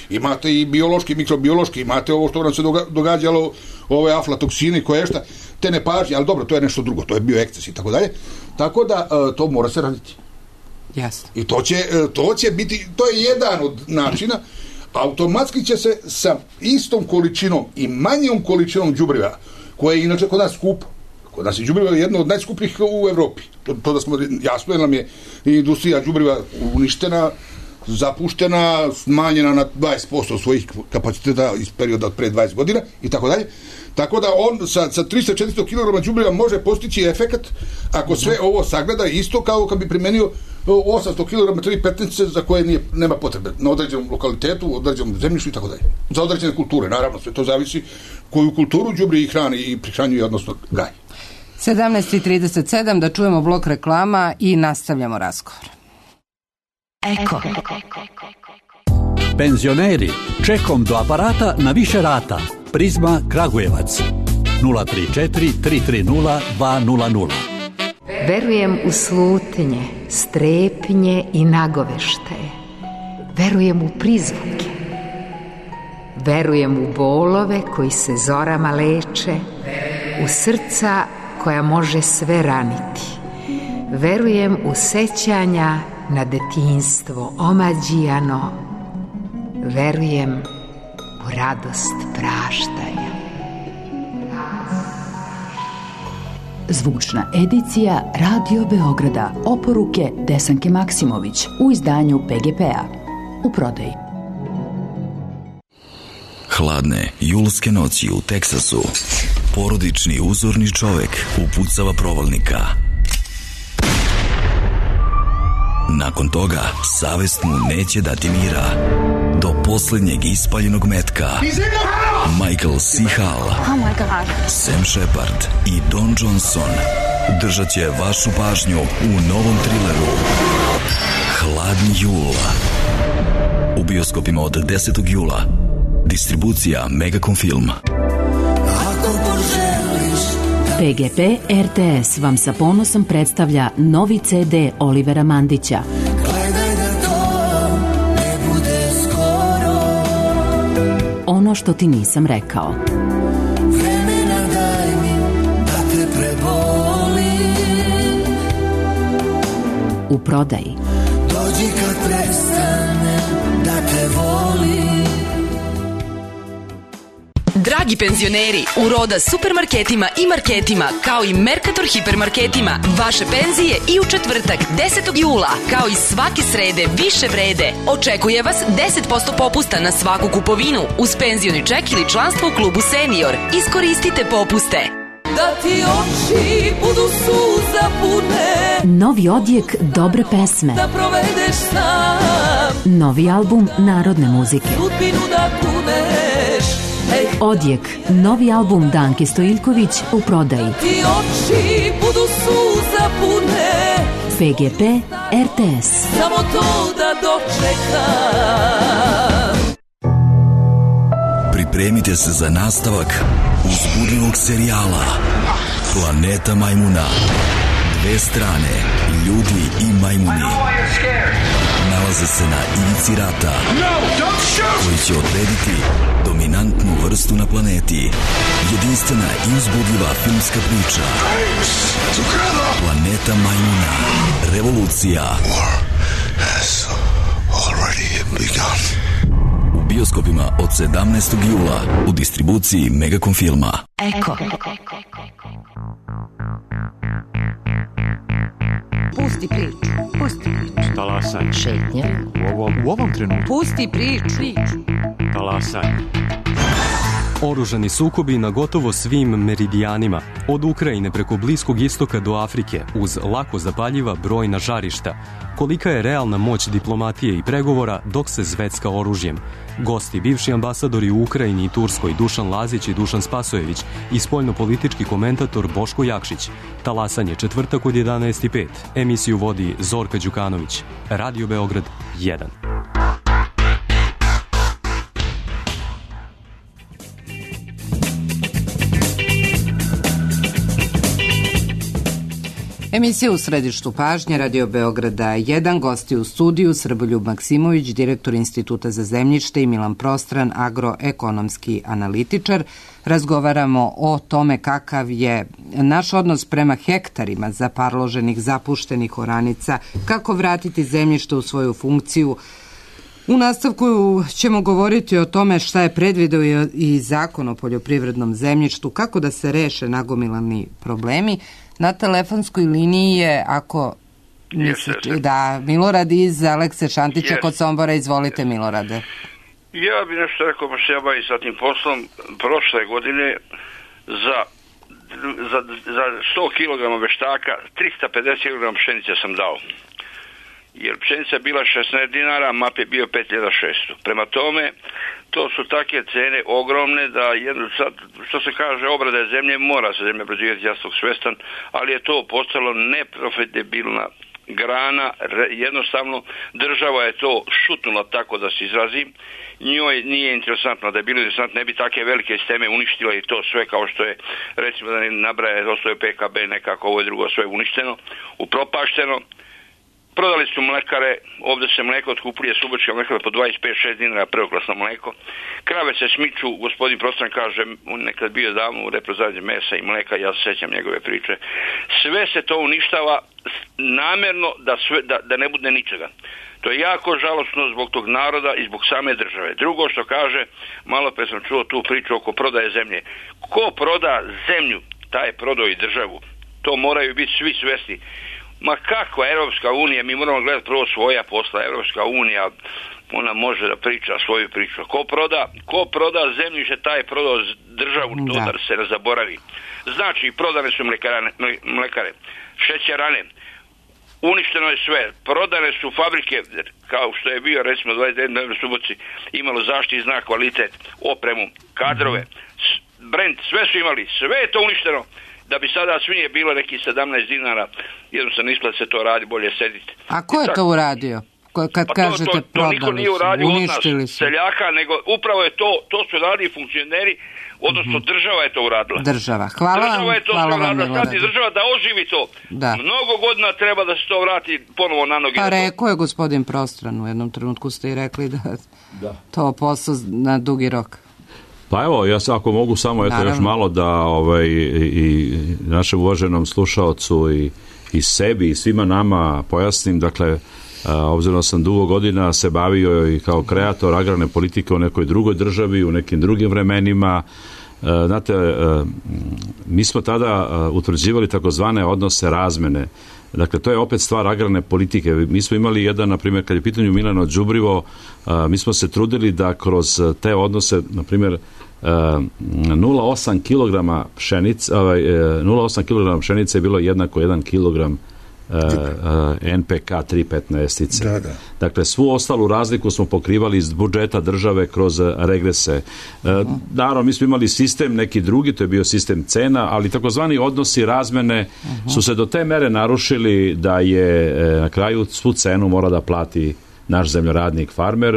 imate i biološki, mikrobiološki, imate ovo što nam se događalo, ove aflatoksine, koje šta, te nepažnje, ali dobro, to je nešto drugo, to je bio eksces i tako dalje. Tako da to mora se raditi. Jasno. I to će, to će biti, to je jedan od načina. Automatski će se sa istom količinom i manjom količinom đubriva, koje je inače kod nas skupo. Kod nas je đubrivo jedno od najskupljih u Evropi. To, to da smo, jasno je nam je industrija đubriva uništena, zapuštena, smanjena na dvadeset posto svojih kapaciteta iz perioda od pre dvadeset godina i tako dalje. Tako da on sa, sa tristo do četiristo kilograma đubriva može postići efekat ako sve ovo sagleda isto kao kad bi primenio osamsto kilograma tri petnice za koje nije, nema potrebe na određenom lokalitetu, određenom zemljištu i tako dalje. Za određene kulture, naravno, sve to zavisi koju kulturu đubri i hrani i prihranjuje, odnosno gaji. sedamnaest i trideset sedam, da čujemo blok reklama i nastavljamo razgovor. Eko. Penzioneri, čekom do aparata na više rata. Prizma Kragujevac nula tri četiri tri tri nula dva nula nula. Verujem u slutnje, strepnje i nagoveštaje. Verujem u prizvuke. Verujem u bolove koji se zorama leče, u srca koja može sve raniti. Verujem u sećanja na detinjstvo omađijano. Verujem u radost praštanja. Zvučna edicija Radio Beograda. Oporuke Desanke Maksimović u izdanju P G P-a. U prodaji. Hladne julske noći u Teksasu. Porodični uzorni čovek upucava provalnika. Nakon toga, savest mu neće dati mira. Do poslednjeg ispaljenog metka. Michael C. Hall, Sam Shepard i Don Johnson držat će vašu pažnju u novom trileru Hladni jul. U bioskopima od desetog jula. Distribucija Megacom Film. P G P R T S vam sa ponosom predstavlja novi C D Olivera Mandića. Ono što ti nisam rekao. U prodaji. Dođi kad prestane da te volim. Dragi penzioneri, u Roda supermarketima i marketima, kao i Mercator hipermarketima, vaše penzije i u četvrtak, desetog jula, kao i svake srede više vrede. Očekuje vas deset posto popusta na svaku kupovinu uz penzioni ček ili članstvo u klubu Senior. Iskoristite popuste. Da ti oči budu suza pune. Novi odjek dobre pesme. Da provedeš sam. Novi album narodne muzike. Sudbinu da kuneš. Odjek, novi album Danke Stojiljković u prodaji. Ti oči budu suza pune. P G P R T S. Samo to da dočekam. Pripremite se za nastavak uzbudljivog serijala Planeta majmuna. Dve strane, ljudi i majmuni, nalaze se na ivici rata koji će odrediti dominantnu vrstu na planeti. Jedinstvena i uzbudljiva filmska priča Planeta majmuna. Revolucija. U bioskopima od sedamnaestog jula u distribuciji Megacom Filma. Eko. Pusti priču, pusti priču. Talasanje. Šetnje. U ovom, u ovom trenutku. Pusti priču. Talasanje. Oružani sukobi na gotovo svim meridijanima, od Ukrajine preko Bliskog istoka do Afrike, uz lako zapaljiva brojna žarišta. Kolika je realna moć diplomatije i pregovora dok se zvecka oružjem? Gosti, bivši ambasadori u Ukrajini i Turskoj Dušan Lazić i Dušan Spasojević i spoljnopolitički komentator Boško Jakšić. Talasanje četvrtak od jedanaest i pet. Emisiju vodi Zorka Đukanović. Radio Beograd jedan. Emisija U središtu pažnje, Radio Beograda jedan, gosti u studiju Srboljub Maksimović, direktor Instituta za zemljište, i Milan Prostran, agroekonomski analitičar. Razgovaramo o tome kakav je naš odnos prema hektarima zaparloženih, zapuštenih oranica, kako vratiti zemljište u svoju funkciju. U nastavku ćemo govoriti o tome šta je predvideo i Zakon o poljoprivrednom zemljištu, kako da se reše nagomilani problemi. Na telefonskoj liniji je, ako mislite, yes, da, Milorad iz Alekse Šantića yes. kod Sombora. Izvolite, Milorade. Ja bih nešto rekao, pa se ja bavim sa tim poslom. Prošle godine za, za, za sto kilograma veštaka trista pedeset kilograma pšenice sam dao. Jer pšenica je bila šesnaest dinara, map je bio pet hiljada šesto. Prema tome, to su takve cene ogromne da jedno, sad, što se kaže, obrada zemlje, mora se zemlje obrađivati, ja sam svestan, ali je to postalo neprofitabilna grana, jednostavno država je to šutnula, tako da se izrazim. Njoj nije interesantno, da je bilo interesantno, ne bi take velike sisteme uništila i to sve, kao što je, recimo da ne nabraje, ostao je P K B nekako, ovo je drugo sve uništeno, upropašteno. Prodali su mlekare, ovdje se mleko otkupuje, subočka mlekara po dvadeset pet šest dinara, prvoklasno mleko. Krave se smiču, gospodin Prostran kaže, nekad bio davno u reprezentaciji mesa i mleka, ja se sjećam njegove priče. Sve se to uništava namjerno da, sve, da, da ne bude ničega. To je jako žalosno zbog tog naroda i zbog same države. Drugo što kaže, malo pre sam čuo tu priču oko prodaje zemlje. Ko proda zemlju, taj je prodao i državu. To moraju biti svi svesni. Ma kakva Europska unija, mi moramo gledati prvo svoja posla. Europska unija, ona može da priča svoju priču. Ko proda, ko proda zemljište, taj je prodao državu, to da se ne zaboravi. Znači, prodane su mlekarane, mlekare, šećerane, uništeno je sve, prodane su fabrike, kao što je bio recimo dvadeset jedan u Subotici, imalo zaštitni znak, kvalitet, opremu, kadrove, brend, sve su imali, sve je to uništeno. Da bi sada svinje bilo neki sedamnaest dinara, jednostavno isplati se to radi, bolje sediti. A ko je to uradio? Kad pa kažete to, to, to niko nije uradio od nas, su. seljaka, nego upravo je to, to su radili funkcioneri, odnosno mm-hmm. država je to uradila. Država, hvala vam. Država je to hvala uradila, sad i država da oživi to. Da. Mnogo godina treba da se to vrati ponovo na noge. Pa rekao je gospodin Prostran, u jednom trenutku ste i rekli da, da. to posao na dugi rok. Pa evo, ja se ako mogu samo eto još malo da ovaj, i našem uvaženom slušaocu i, i sebi i svima nama pojasnim, dakle, a, obzirom sam dugo godina se bavio i kao kreator agrarne politike u nekoj drugoj državi, u nekim drugim vremenima. A, znate, a, mi smo tada a, utvrđivali takozvane odnose razmene. Dakle, to je opet stvar agrarne politike. Mi smo imali jedan, na primjer, kad je pitanju Milano đubrivo, mi smo se trudili da kroz te odnose, na primjer, nula zarez osam kilograma pšenice, nula zarez osam kilograma pšenice je bilo jednako jedan kilogram N P K tri petnaestice. Da, da. Dakle, svu ostalu razliku smo pokrivali iz budžeta države kroz regrese. Uh-huh. Naravno, mi smo imali sistem neki drugi, to je bio sistem cena, ali takozvani odnosi razmene uh-huh. su se do te mere narušili da je na kraju svu cenu mora da plati naš zemljoradnik farmer.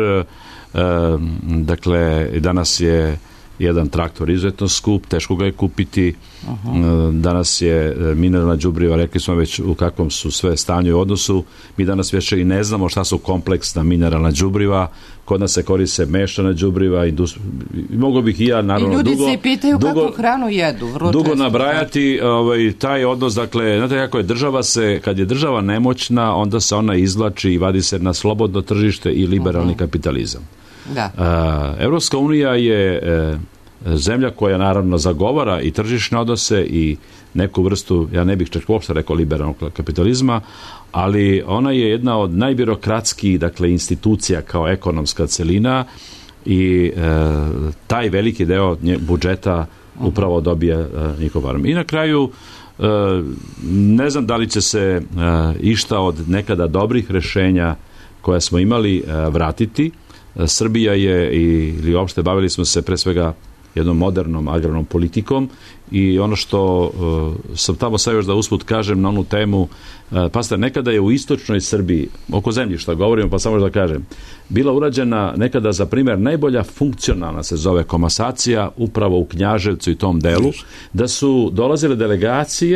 Dakle, danas je jedan traktor izuzetno skup, teško ga je kupiti. Uh-huh. Danas je mineralna đubriva, rekli smo već u kakvom su sve stanju i odnosu. Mi danas već i ne znamo šta su kompleksna mineralna đubriva. Kod nas se koriste mešana đubriva. Industri... Mogu bih i ja, naravno, I ljudi dugo, se pitaju dugo, kakvu hranu jedu. Dugo nabrajati ovaj, taj odnos. Dakle, znate kako je država se, kad je država nemoćna, onda se ona izvlači i vadi se na slobodno tržište i liberalni uh-huh. kapitalizam. Da. Uh, Evropska unija je uh, zemlja koja naravno zagovara i tržišne odnose i neku vrstu, ja ne bih čak uopšte rekao liberalnog kapitalizma, ali ona je jedna od najbirokratskih, dakle, institucija kao ekonomska celina i e, taj veliki deo nje, budžeta upravo dobije e, njihov farm. I na kraju e, ne znam da li će se e, išta od nekada dobrih rešenja koja smo imali e, vratiti. E, Srbija je i, ili uopšte bavili smo se pre svega jednom modernom agrarnom politikom i ono što uh, sam tamo sad još da usput kažem na onu temu, uh, pa ste, nekada je u istočnoj Srbiji, oko zemljišta govorimo, pa samo da kažem, bila urađena nekada za primjer najbolja funkcionalna se zove komasacija upravo u Knjaževcu i tom delu, da su dolazile delegacije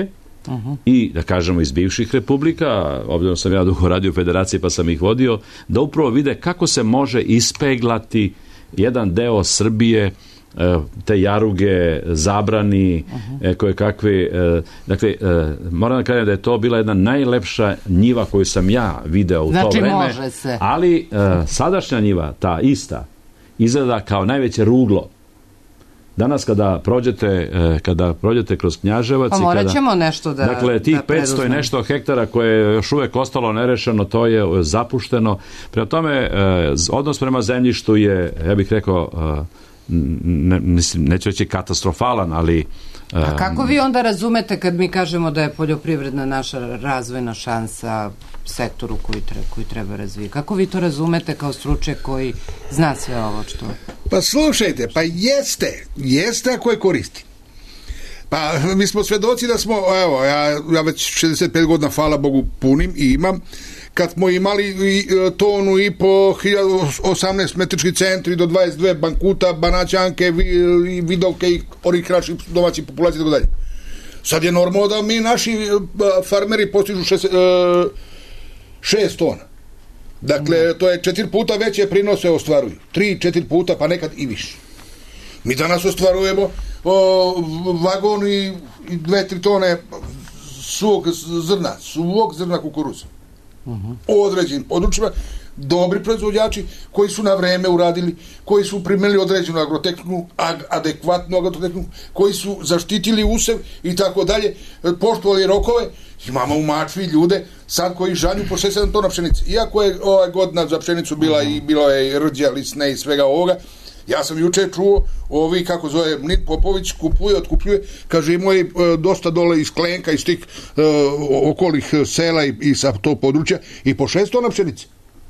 uh-huh. i da kažemo iz bivših republika, obzirom sam ja dugo radio u federaciji pa sam ih vodio, da upravo vide kako se može ispeglati jedan deo Srbije, te jaruge, zabrani, uh-huh. koje kakve, dakle, moram da kažem da je to bila jedna najlepša njiva koju sam ja video u znači, to vreme, može se. Ali sadašnja njiva, ta ista, izgleda kao najveće ruglo. Danas kada prođete, kada prođete kroz Knjaževac, pa morat ćemo nešto da dakle, tih da petsto i nešto hektara koje je još uvek ostalo nerešeno, to je zapušteno. Prema tome, odnos prema zemljištu je, ja bih rekao, ne, mislim, neću reći katastrofalan, ali... A kako vi onda razumete kad mi kažemo da je poljoprivredna naša razvojna šansa sektoru koji treba, koji treba razvijeti? Kako vi to razumete kao stručnjak koji zna sve ovo što... Pa slušajte, pa jeste, jeste ako je koristi. Pa mi smo svedoci da smo, evo, ja, ja već šezdeset pet godina, hvala Bogu, punim i imam, kad smo imali i, tonu i po hiljadu osamnaest metrički centri do dvadeset dve bankuta, banaćanke, vi, vidovke i onih naših domaćih populacija i tako dalje. Sad je normalno da mi naši farmeri postižu šest, šest tona. Dakle, to je četiri puta veće prinose ostvaruju. Tri, četiri puta, pa nekad i više. Mi danas ostvarujemo o, vagon i, i dve, tri tone suvog zrna, suvog zrna kukuruza. Uh-huh. Određenim područjima, dobri proizvođači koji su na vreme uradili, koji su primili određenu agrotehniku, adekvatnu agrotehniku, koji su zaštitili usev i tako dalje, poštovali rokove. Imamo u Mačvi ljude sad koji žanju po šest sedam tona pšenice. Iako je ova godina za pšenicu bila uh-huh. i bilo je i rđa, lisne i svega ovoga, ja sam juče čuo ovi, kako zove, Nit Popović, kupuje, otkupljuje, kaže, imao je e, dosta dole iz Klenka, iz tih e, okolih sela i, i sa tog područja, i po šest tona pšenice.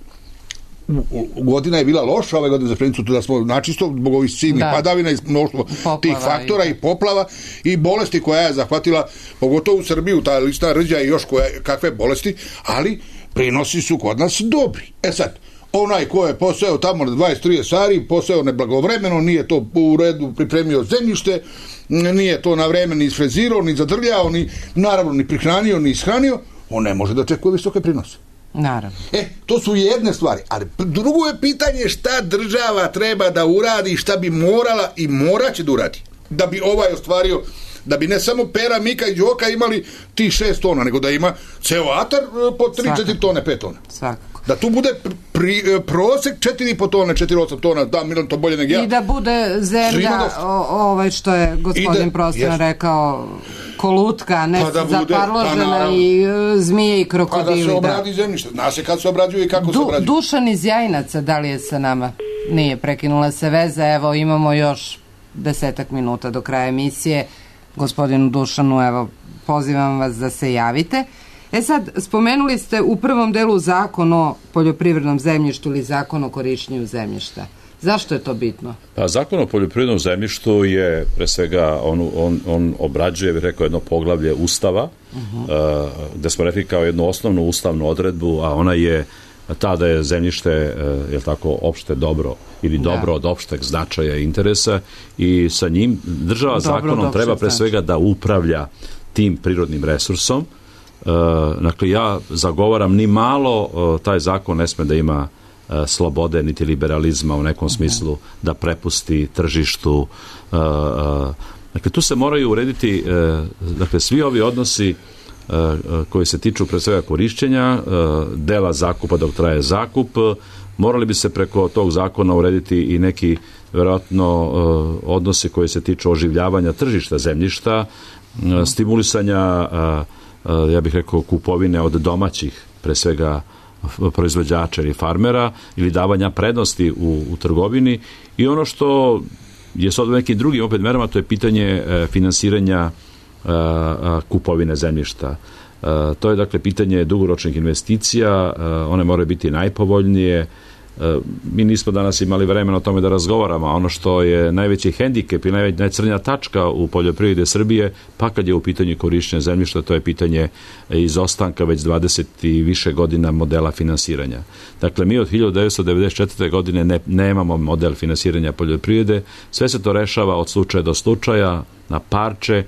Godina je bila loša ove godine za pšenicu, da smo načisto zbog ovih silnih padavina i mnoštvo tih faktora i, i poplava i bolesti koja je zahvatila, pogotovo u Srbiju, ta lista rđa i još koje, kakve bolesti, ali prinosi su kod nas dobri. E sad, onaj ko je poseo tamo na dvadeset trideset sari, poseo neblagovremeno, nije to u redu pripremio zemljište, nije to na vreme ni isfrezirao, ni zadrljao, ni naravno ni prihranio, ni ishranio, on ne može da očekuje visoke prinose. Naravno. E, to su jedne stvari, ali drugo je pitanje šta država treba da uradi, šta bi morala i moraće da uradi, da bi ovaj ostvario, da bi ne samo Pera, Mika i Đoka imali ti šest tona, nego da ima ceo atar po tri četiri tone, pet tona. Svakako. Da tu bude pri, prosek četiri i po tone, četiri osam tona, da, Milan to bolje nego ja. I da bude zemlja, o, ovaj što je gospodin Prostan rekao, kolutka, ne pa da bude, zaparložena pa i uh, zmije i krokodili. Pa da se obradi da. Zemljište, zna se kad se obrađuje i kako du, se obrađuje. Dušan iz Jajinaca, da li je sa nama? Nije, prekinula se veza, evo imamo još desetak minuta do kraja emisije. Gospodinu Dušanu, evo, pozivam vas da se javite. E sad, spomenuli ste u prvom delu zakon o poljoprivrednom zemljištu ili zakon o korišćenju zemljišta. Zašto je to bitno? Pa, zakon o poljoprivrednom zemljištu je, pre svega, on, on, on obrađuje, bih rekao, jedno poglavlje Ustava, uh-huh. uh, gde smo rekli kao jednu osnovnu ustavnu odredbu, a ona je ta da je zemljište, uh, je tako, opšte dobro ili dobro da. Od opšteg značaja i interesa i sa njim država dobro zakonom treba pre svega da upravlja tim prirodnim resursom. Uh, dakle, ja zagovaram ni malo, uh, taj zakon ne sme da ima uh, slobode niti liberalizma u nekom okay. smislu da prepusti tržištu. Uh, uh, dakle, tu se moraju urediti uh, dakle, svi ovi odnosi uh, koji se tiču pre svega korišćenja, uh, dela zakupa dok traje zakup. Uh, morali bi se preko tog zakona urediti i neki verovatno uh, odnosi koji se tiču oživljavanja tržišta zemljišta, uh, stimulisanja uh, ja bih rekao kupovine od domaćih, pre svega proizvođača ili farmera, ili davanja prednosti u, u trgovini. I ono što je sad u nekim drugim opet merama, to je pitanje e, finansiranja e, kupovine zemljišta. E, to je dakle pitanje dugoročnih investicija, e, one moraju biti najpovoljnije. E, mi nismo danas imali vremena o tome da razgovaramo, a ono što je najveći hendikep i najveća najcrnja tačka u poljoprivredi Srbije, pa kad je u pitanju korišćenja zemljišta, to je pitanje izostanka već dvadeset i više godina modela finansiranja. Dakle, mi od hiljadu devetsto devedeset četvrte. godine ne, nemamo model finansiranja poljoprivrede, sve se to rešava od slučaja do slučaja, na parče,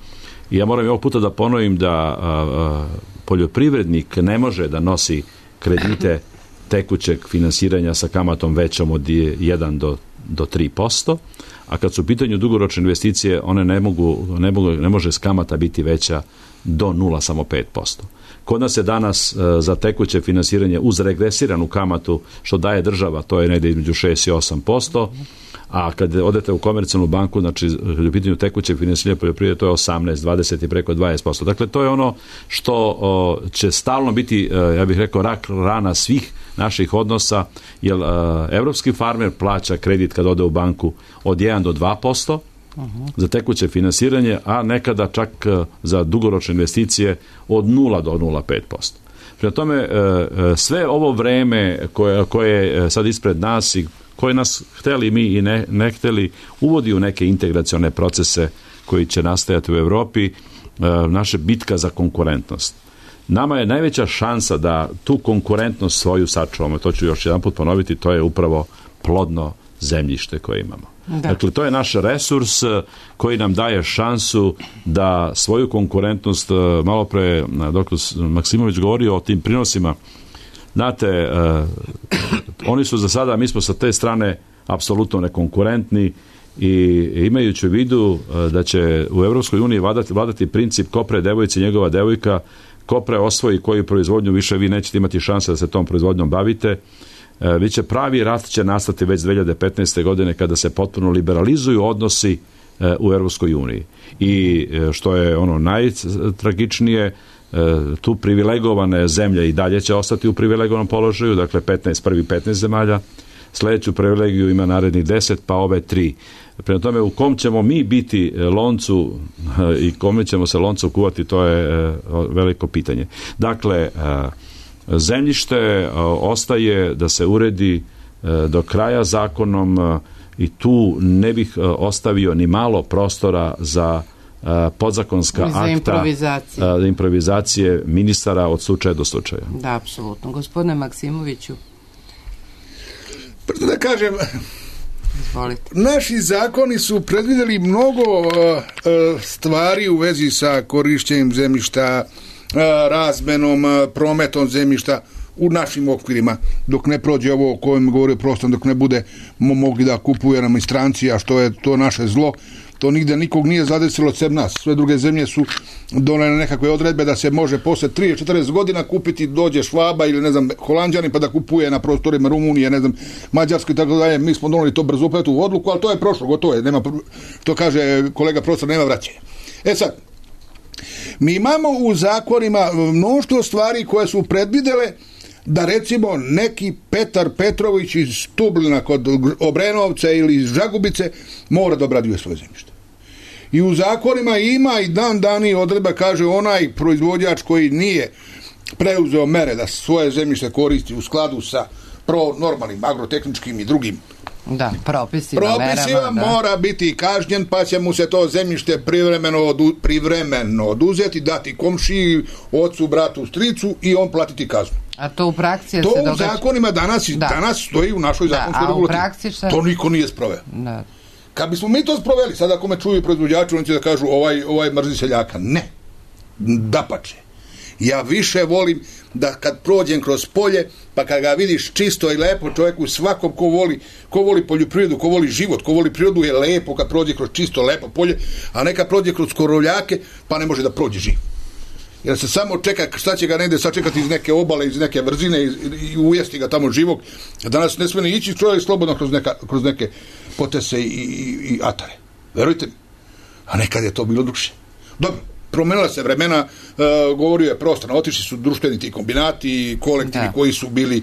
I ja moram i ovog puta da ponovim da a, a, poljoprivrednik ne može da nosi kredite tekućeg finansiranja sa kamatom većom od jedan do tri posto, a kad su u pitanju dugoročne investicije, one ne mogu, ne mogu, ne može s kamata biti veća do nula samo pet posto. Kod nas je danas e, za tekuće finansiranje uz regresiranu kamatu što daje država, to je negde između šest i osam posto, a kad odete u komercijalnu banku, znači u pitanju tekuće finansiranje poljoprivrede, to je osamnaest, dvadeset i preko dvadeset posto. Dakle, to je ono što o, će stalno biti, e, ja bih rekao, rak rana svih naših odnosa, jer e, evropski farmer plaća kredit kad ode u banku od jedan do dva posto, Uh-huh. za tekuće finansiranje, a nekada čak za dugoročne investicije od nula do nula zarez pet posto. Prema tome, sve ovo vreme koje, koje je sad ispred nas i koje nas hteli mi i ne, ne hteli, uvodi u neke integracione procese koji će nastajati u Evropi, naša bitka za konkurentnost. Nama je najveća šansa da tu konkurentnost svoju sačuvamo, to ću još jedan put ponoviti, to je upravo plodno zemljište koje imamo. Da. Dakle, to je naš resurs koji nam daje šansu da svoju konkurentnost, malo pre doktor Maksimović govorio o tim prinosima, znate, uh, oni su za sada, mi smo sa te strane apsolutno nekonkurentni i imajući u vidu uh, da će u Evropskoj uniji vladati, vladati princip ko pre devojci njegova devojka, ko pre osvoji koju proizvodnju, više vi nećete imati šanse da se tom proizvodnjom bavite. Biće pravi rast će nastati već dve hiljade petnaeste. godine kada se potpuno liberalizuju odnosi u Evropskoj uniji. I što je ono najtragičnije, tu privilegovane zemlje i dalje će ostati u privilegovanom položaju, dakle petnaest, prvi petnaest zemalja, sledeću privilegiju ima narednih deset, pa ove tri. Prema tome, u kom ćemo mi biti loncu i kome ćemo se loncu kuvati, to je veliko pitanje. Dakle, zemljište ostaje da se uredi do kraja zakonom i tu ne bih ostavio ni malo prostora za podzakonska za akta, improvizacije. improvizacije ministara od slučaja do slučaja. Da, apsolutno. Gospodine Maksimoviću. Da kažem, izvolite. Naši zakoni su predvideli mnogo uh, stvari u vezi sa korišćenjem zemljišta, razmenom, prometom zemljišta u našim okvirima, dok ne prođe ovo o kojem govorio prostor, dok ne bude mogli da kupuje nam i stranci, a što je to naše zlo, to nigde nikog nije zadesilo sem nas. Sve druge zemlje su donele nekakve odredbe da se može posle trideset četrdeset godina kupiti, dođe Švaba ili ne znam Holanđanin pa da kupuje na prostorima Rumunije, ne znam Mađarske i tako dalje. Mi smo doneli to brzo opet u odluku, ali to je prošlo, gotovo je, nema, to kaže kolega profesor, nema vraćanja. E sad, mi imamo u zakonima mnoštvo stvari koje su predvidele da recimo neki Petar Petrović iz Stublina kod Obrenovca ili iz Žagubice mora da obrađuje svoje zemljište. I u zakonima ima i dan dani odredba, kaže onaj proizvođač koji nije preuzeo mere da svoje zemljište koristi u skladu sa pro normalnim agrotehničkim i drugim Da, propisima, propisima merama, mora da. biti kažnjen, pa će mu se to zemljište privremeno, odu, privremeno oduzeti, dati komšiji, ocu, bratu, stricu i on platiti kaznu. A to u praksi to se događa... u zakonima danas, da. danas stoji u našoj da, zakonskoj regulativi. Šta... To niko nije sproveo. Da. Kad bismo mi to sproveli, sada ako me čuju proizvođači, oni će da kažu ovaj, ovaj mrzi seljaka. Ne. Dapače. Ja više volim da kad prođem kroz polje, pa kad ga vidiš čisto i lepo, čovjeku svakom ko voli, ko voli poljoprivredu, ko voli život, ko voli prirodu, je lepo kad prođe kroz čisto, lepo polje, a neka prođe kroz korovljake, pa ne može da prođe živ. Jer se samo čeka, šta će ga negde sačekati iz neke obale, iz neke vrzine i, i ujesti ga tamo živog. A danas ne smije ni ići čovjek slobodno kroz, neka, kroz neke potese i, i, i atare. Verujte mi. A nekad je to bilo drugše. Dobro. Promenila se vremena, uh, govorio je prostorno, otišli su društveni ti kombinati, kolektivi da. koji su bili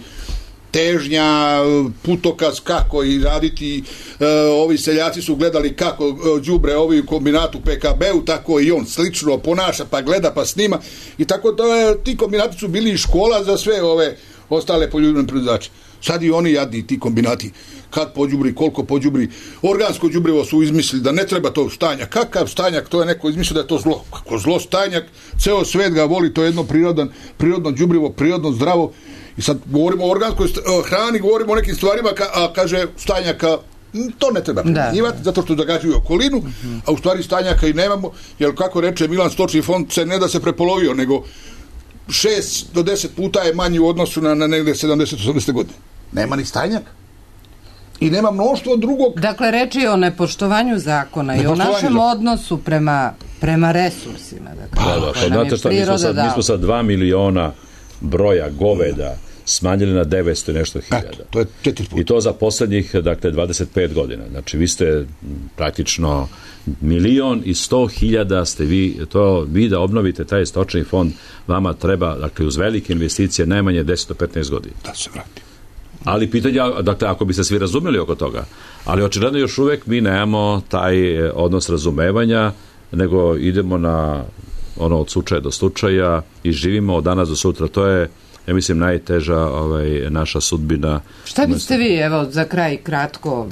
težnja, putokaz kako i raditi, uh, ovi seljaci su gledali kako uh, đubre ovi u kombinatu P K B-u, tako i on slično ponaša, pa gleda, pa snima i tako da je, ti kombinati su bili škola za sve ove ostale poljoprivredne proizvođače. Sad i oni jadni ti kombinati, kad pođubri, koliko pođubri, organsko đubrivo su izmislili da ne treba to stajnjak. Kakav stajnjak, to je neko izmislio da je to zlo. Kako zlo stajnjak, ceo svet ga voli, to je jedno prirodan, prirodno đubrivo, prirodno zdravo. I sad govorimo o organskoj hrani, govorimo o nekim stvarima, a kaže stajnjaka to ne treba primjenjivati, zato što zagađuju okolinu, mm-hmm. a u stvari stanjaka i nemamo, jer kako reče Milan, stočni fond se ne da se prepolovio, nego šest do deset puta je manji u odnosu na, na negde sedamdeset osamdeset godine. Nema ni stajnjaka. I nema mnoštvo drugog... Dakle, reči je o nepoštovanju zakona i o našem zakona. Odnosu prema, prema resursima. Dakle, da, da, pa znate šta, mi smo, sad, mi smo sad dva miliona broja goveda smanjili na devetsto i nešto hiljada. Eto, to je četiri puta. I to za poslednjih, dakle, dvadeset pet godina. Znači, vi ste praktično milion i sto hiljada ste vi, to vi da obnovite taj stočni fond, vama treba, dakle, uz velike investicije najmanje deset do petnaest godina. Da se vrati. Ali pitanje, dakle, ako bi se svi razumeli oko toga, ali očigledno još uvek mi nemamo taj odnos razumevanja, nego idemo na ono od slučaja do slučaja i živimo od danas do sutra. To je, ja mislim, najteža ovaj, naša sudbina. Šta biste vi, evo, za kraj kratko,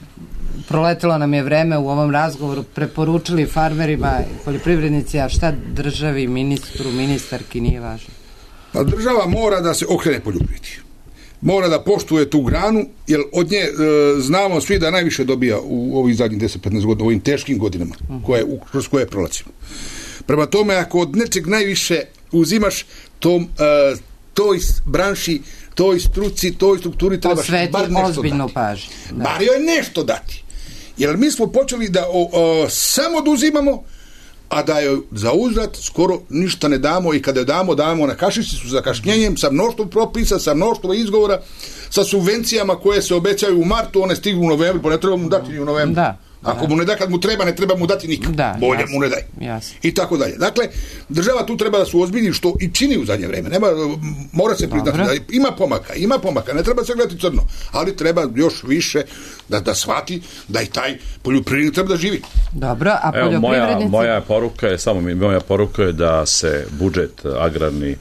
proletelo nam je vreme u ovom razgovoru, preporučili farmerima i poljoprivrednici, a šta državi, ministru, ministarki nije važno? Pa država mora da se okrene poljoprivredi. Mora da poštuje tu granu, jer od nje e, znamo svi da najviše dobija u ovih zadnjih deset do petnaest godina, u ovim teškim godinama koje, u, kroz koje prolazimo. Prema tome, ako od nečeg najviše uzimaš tom, e, toj branši, toj struci, toj strukturi trebaš bar nešto dati. Pažnju, da. Bar joj nešto dati. Jer mi smo počeli da o, o, samo da uzimamo, a da joj za uzvrat skoro ništa ne damo i kada joj damo, damo na kašici su zakašnjenjem, sa mnoštvom propisa, sa mnoštvom izgovora, sa subvencijama koje se obećaju u martu, one stignu u novembru, pa ne treba mu dati ni u novembru. Da. Ako mu ne da kad mu treba, ne treba mu dati nikad. Da, bolje jasno, mu ne daj. Jasno. I tako dalje. Dakle, država tu treba da se ozbilji, što i čini u zadnje vreme. Nema, mora se priznati da ima pomaka, ima pomaka, ne treba se gledati crno, ali treba još više da, da shvati da i taj poljoprivrednik treba da živi. Dobro, a poljoprivrednici... Evo, moja, moja poruka je, samo moja poruka je da se budžet agrarni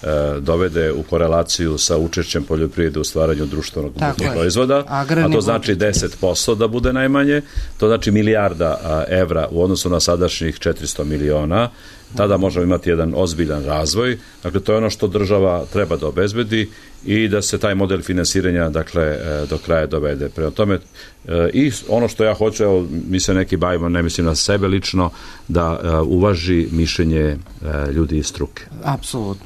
dovede u korelaciju sa učešćem poljoprivrede u stvaranju društvenog proizvoda, a to znači deset posto da bude najmanje, to znači milijarda evra u odnosu na sadašnjih četiristo miliona, tada možemo imati jedan ozbiljan razvoj. Dakle, to je ono što država treba da obezbedi i da se taj model finansiranja, dakle, do kraja dovede. Prema tome, i ono što ja hoću, evo, mi se neki bavimo, ne mislim na sebe lično, da uvaži mišljenje ljudi iz struke. Apsolutno.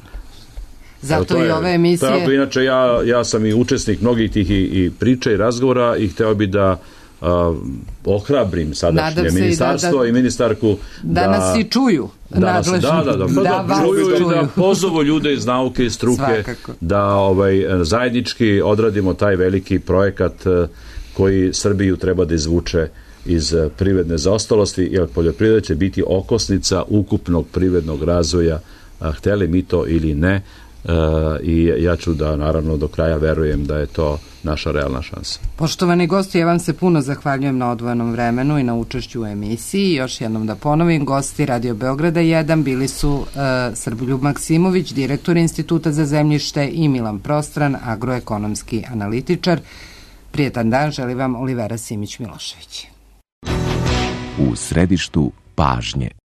Zato je, i ove emisije... Tako, inače, ja, ja sam i učesnik mnogih tih i, i priča i razgovora i hteo bi da uh, ohrabrim sadašnje ministarstvo da, da, i ministarku da, da nas i čuju. Da, nas, da, da, da, da, da, da čuju i da pozovu ljude iz nauke i struke. Svakako. Da ovaj, zajednički odradimo taj veliki projekat koji Srbiju treba da izvuče iz privredne zaostalosti, jer poljoprivreda će biti okosnica ukupnog privrednog razvoja, hteli mi to ili ne. Uh, i ja ću da naravno do kraja verujem da je to naša realna šansa. Poštovani gosti, ja vam se puno zahvaljujem na odvojenom vremenu i na učešću u emisiji. Još jednom da ponovim, gosti Radio Beograda jedan bili su uh, Srboljub Maksimović, direktor Instituta za zemljište, i Milan Prostran, agroekonomski analitičar. Prijetan dan želi vam Olivera Simić-Milošević. U središtu pažnje.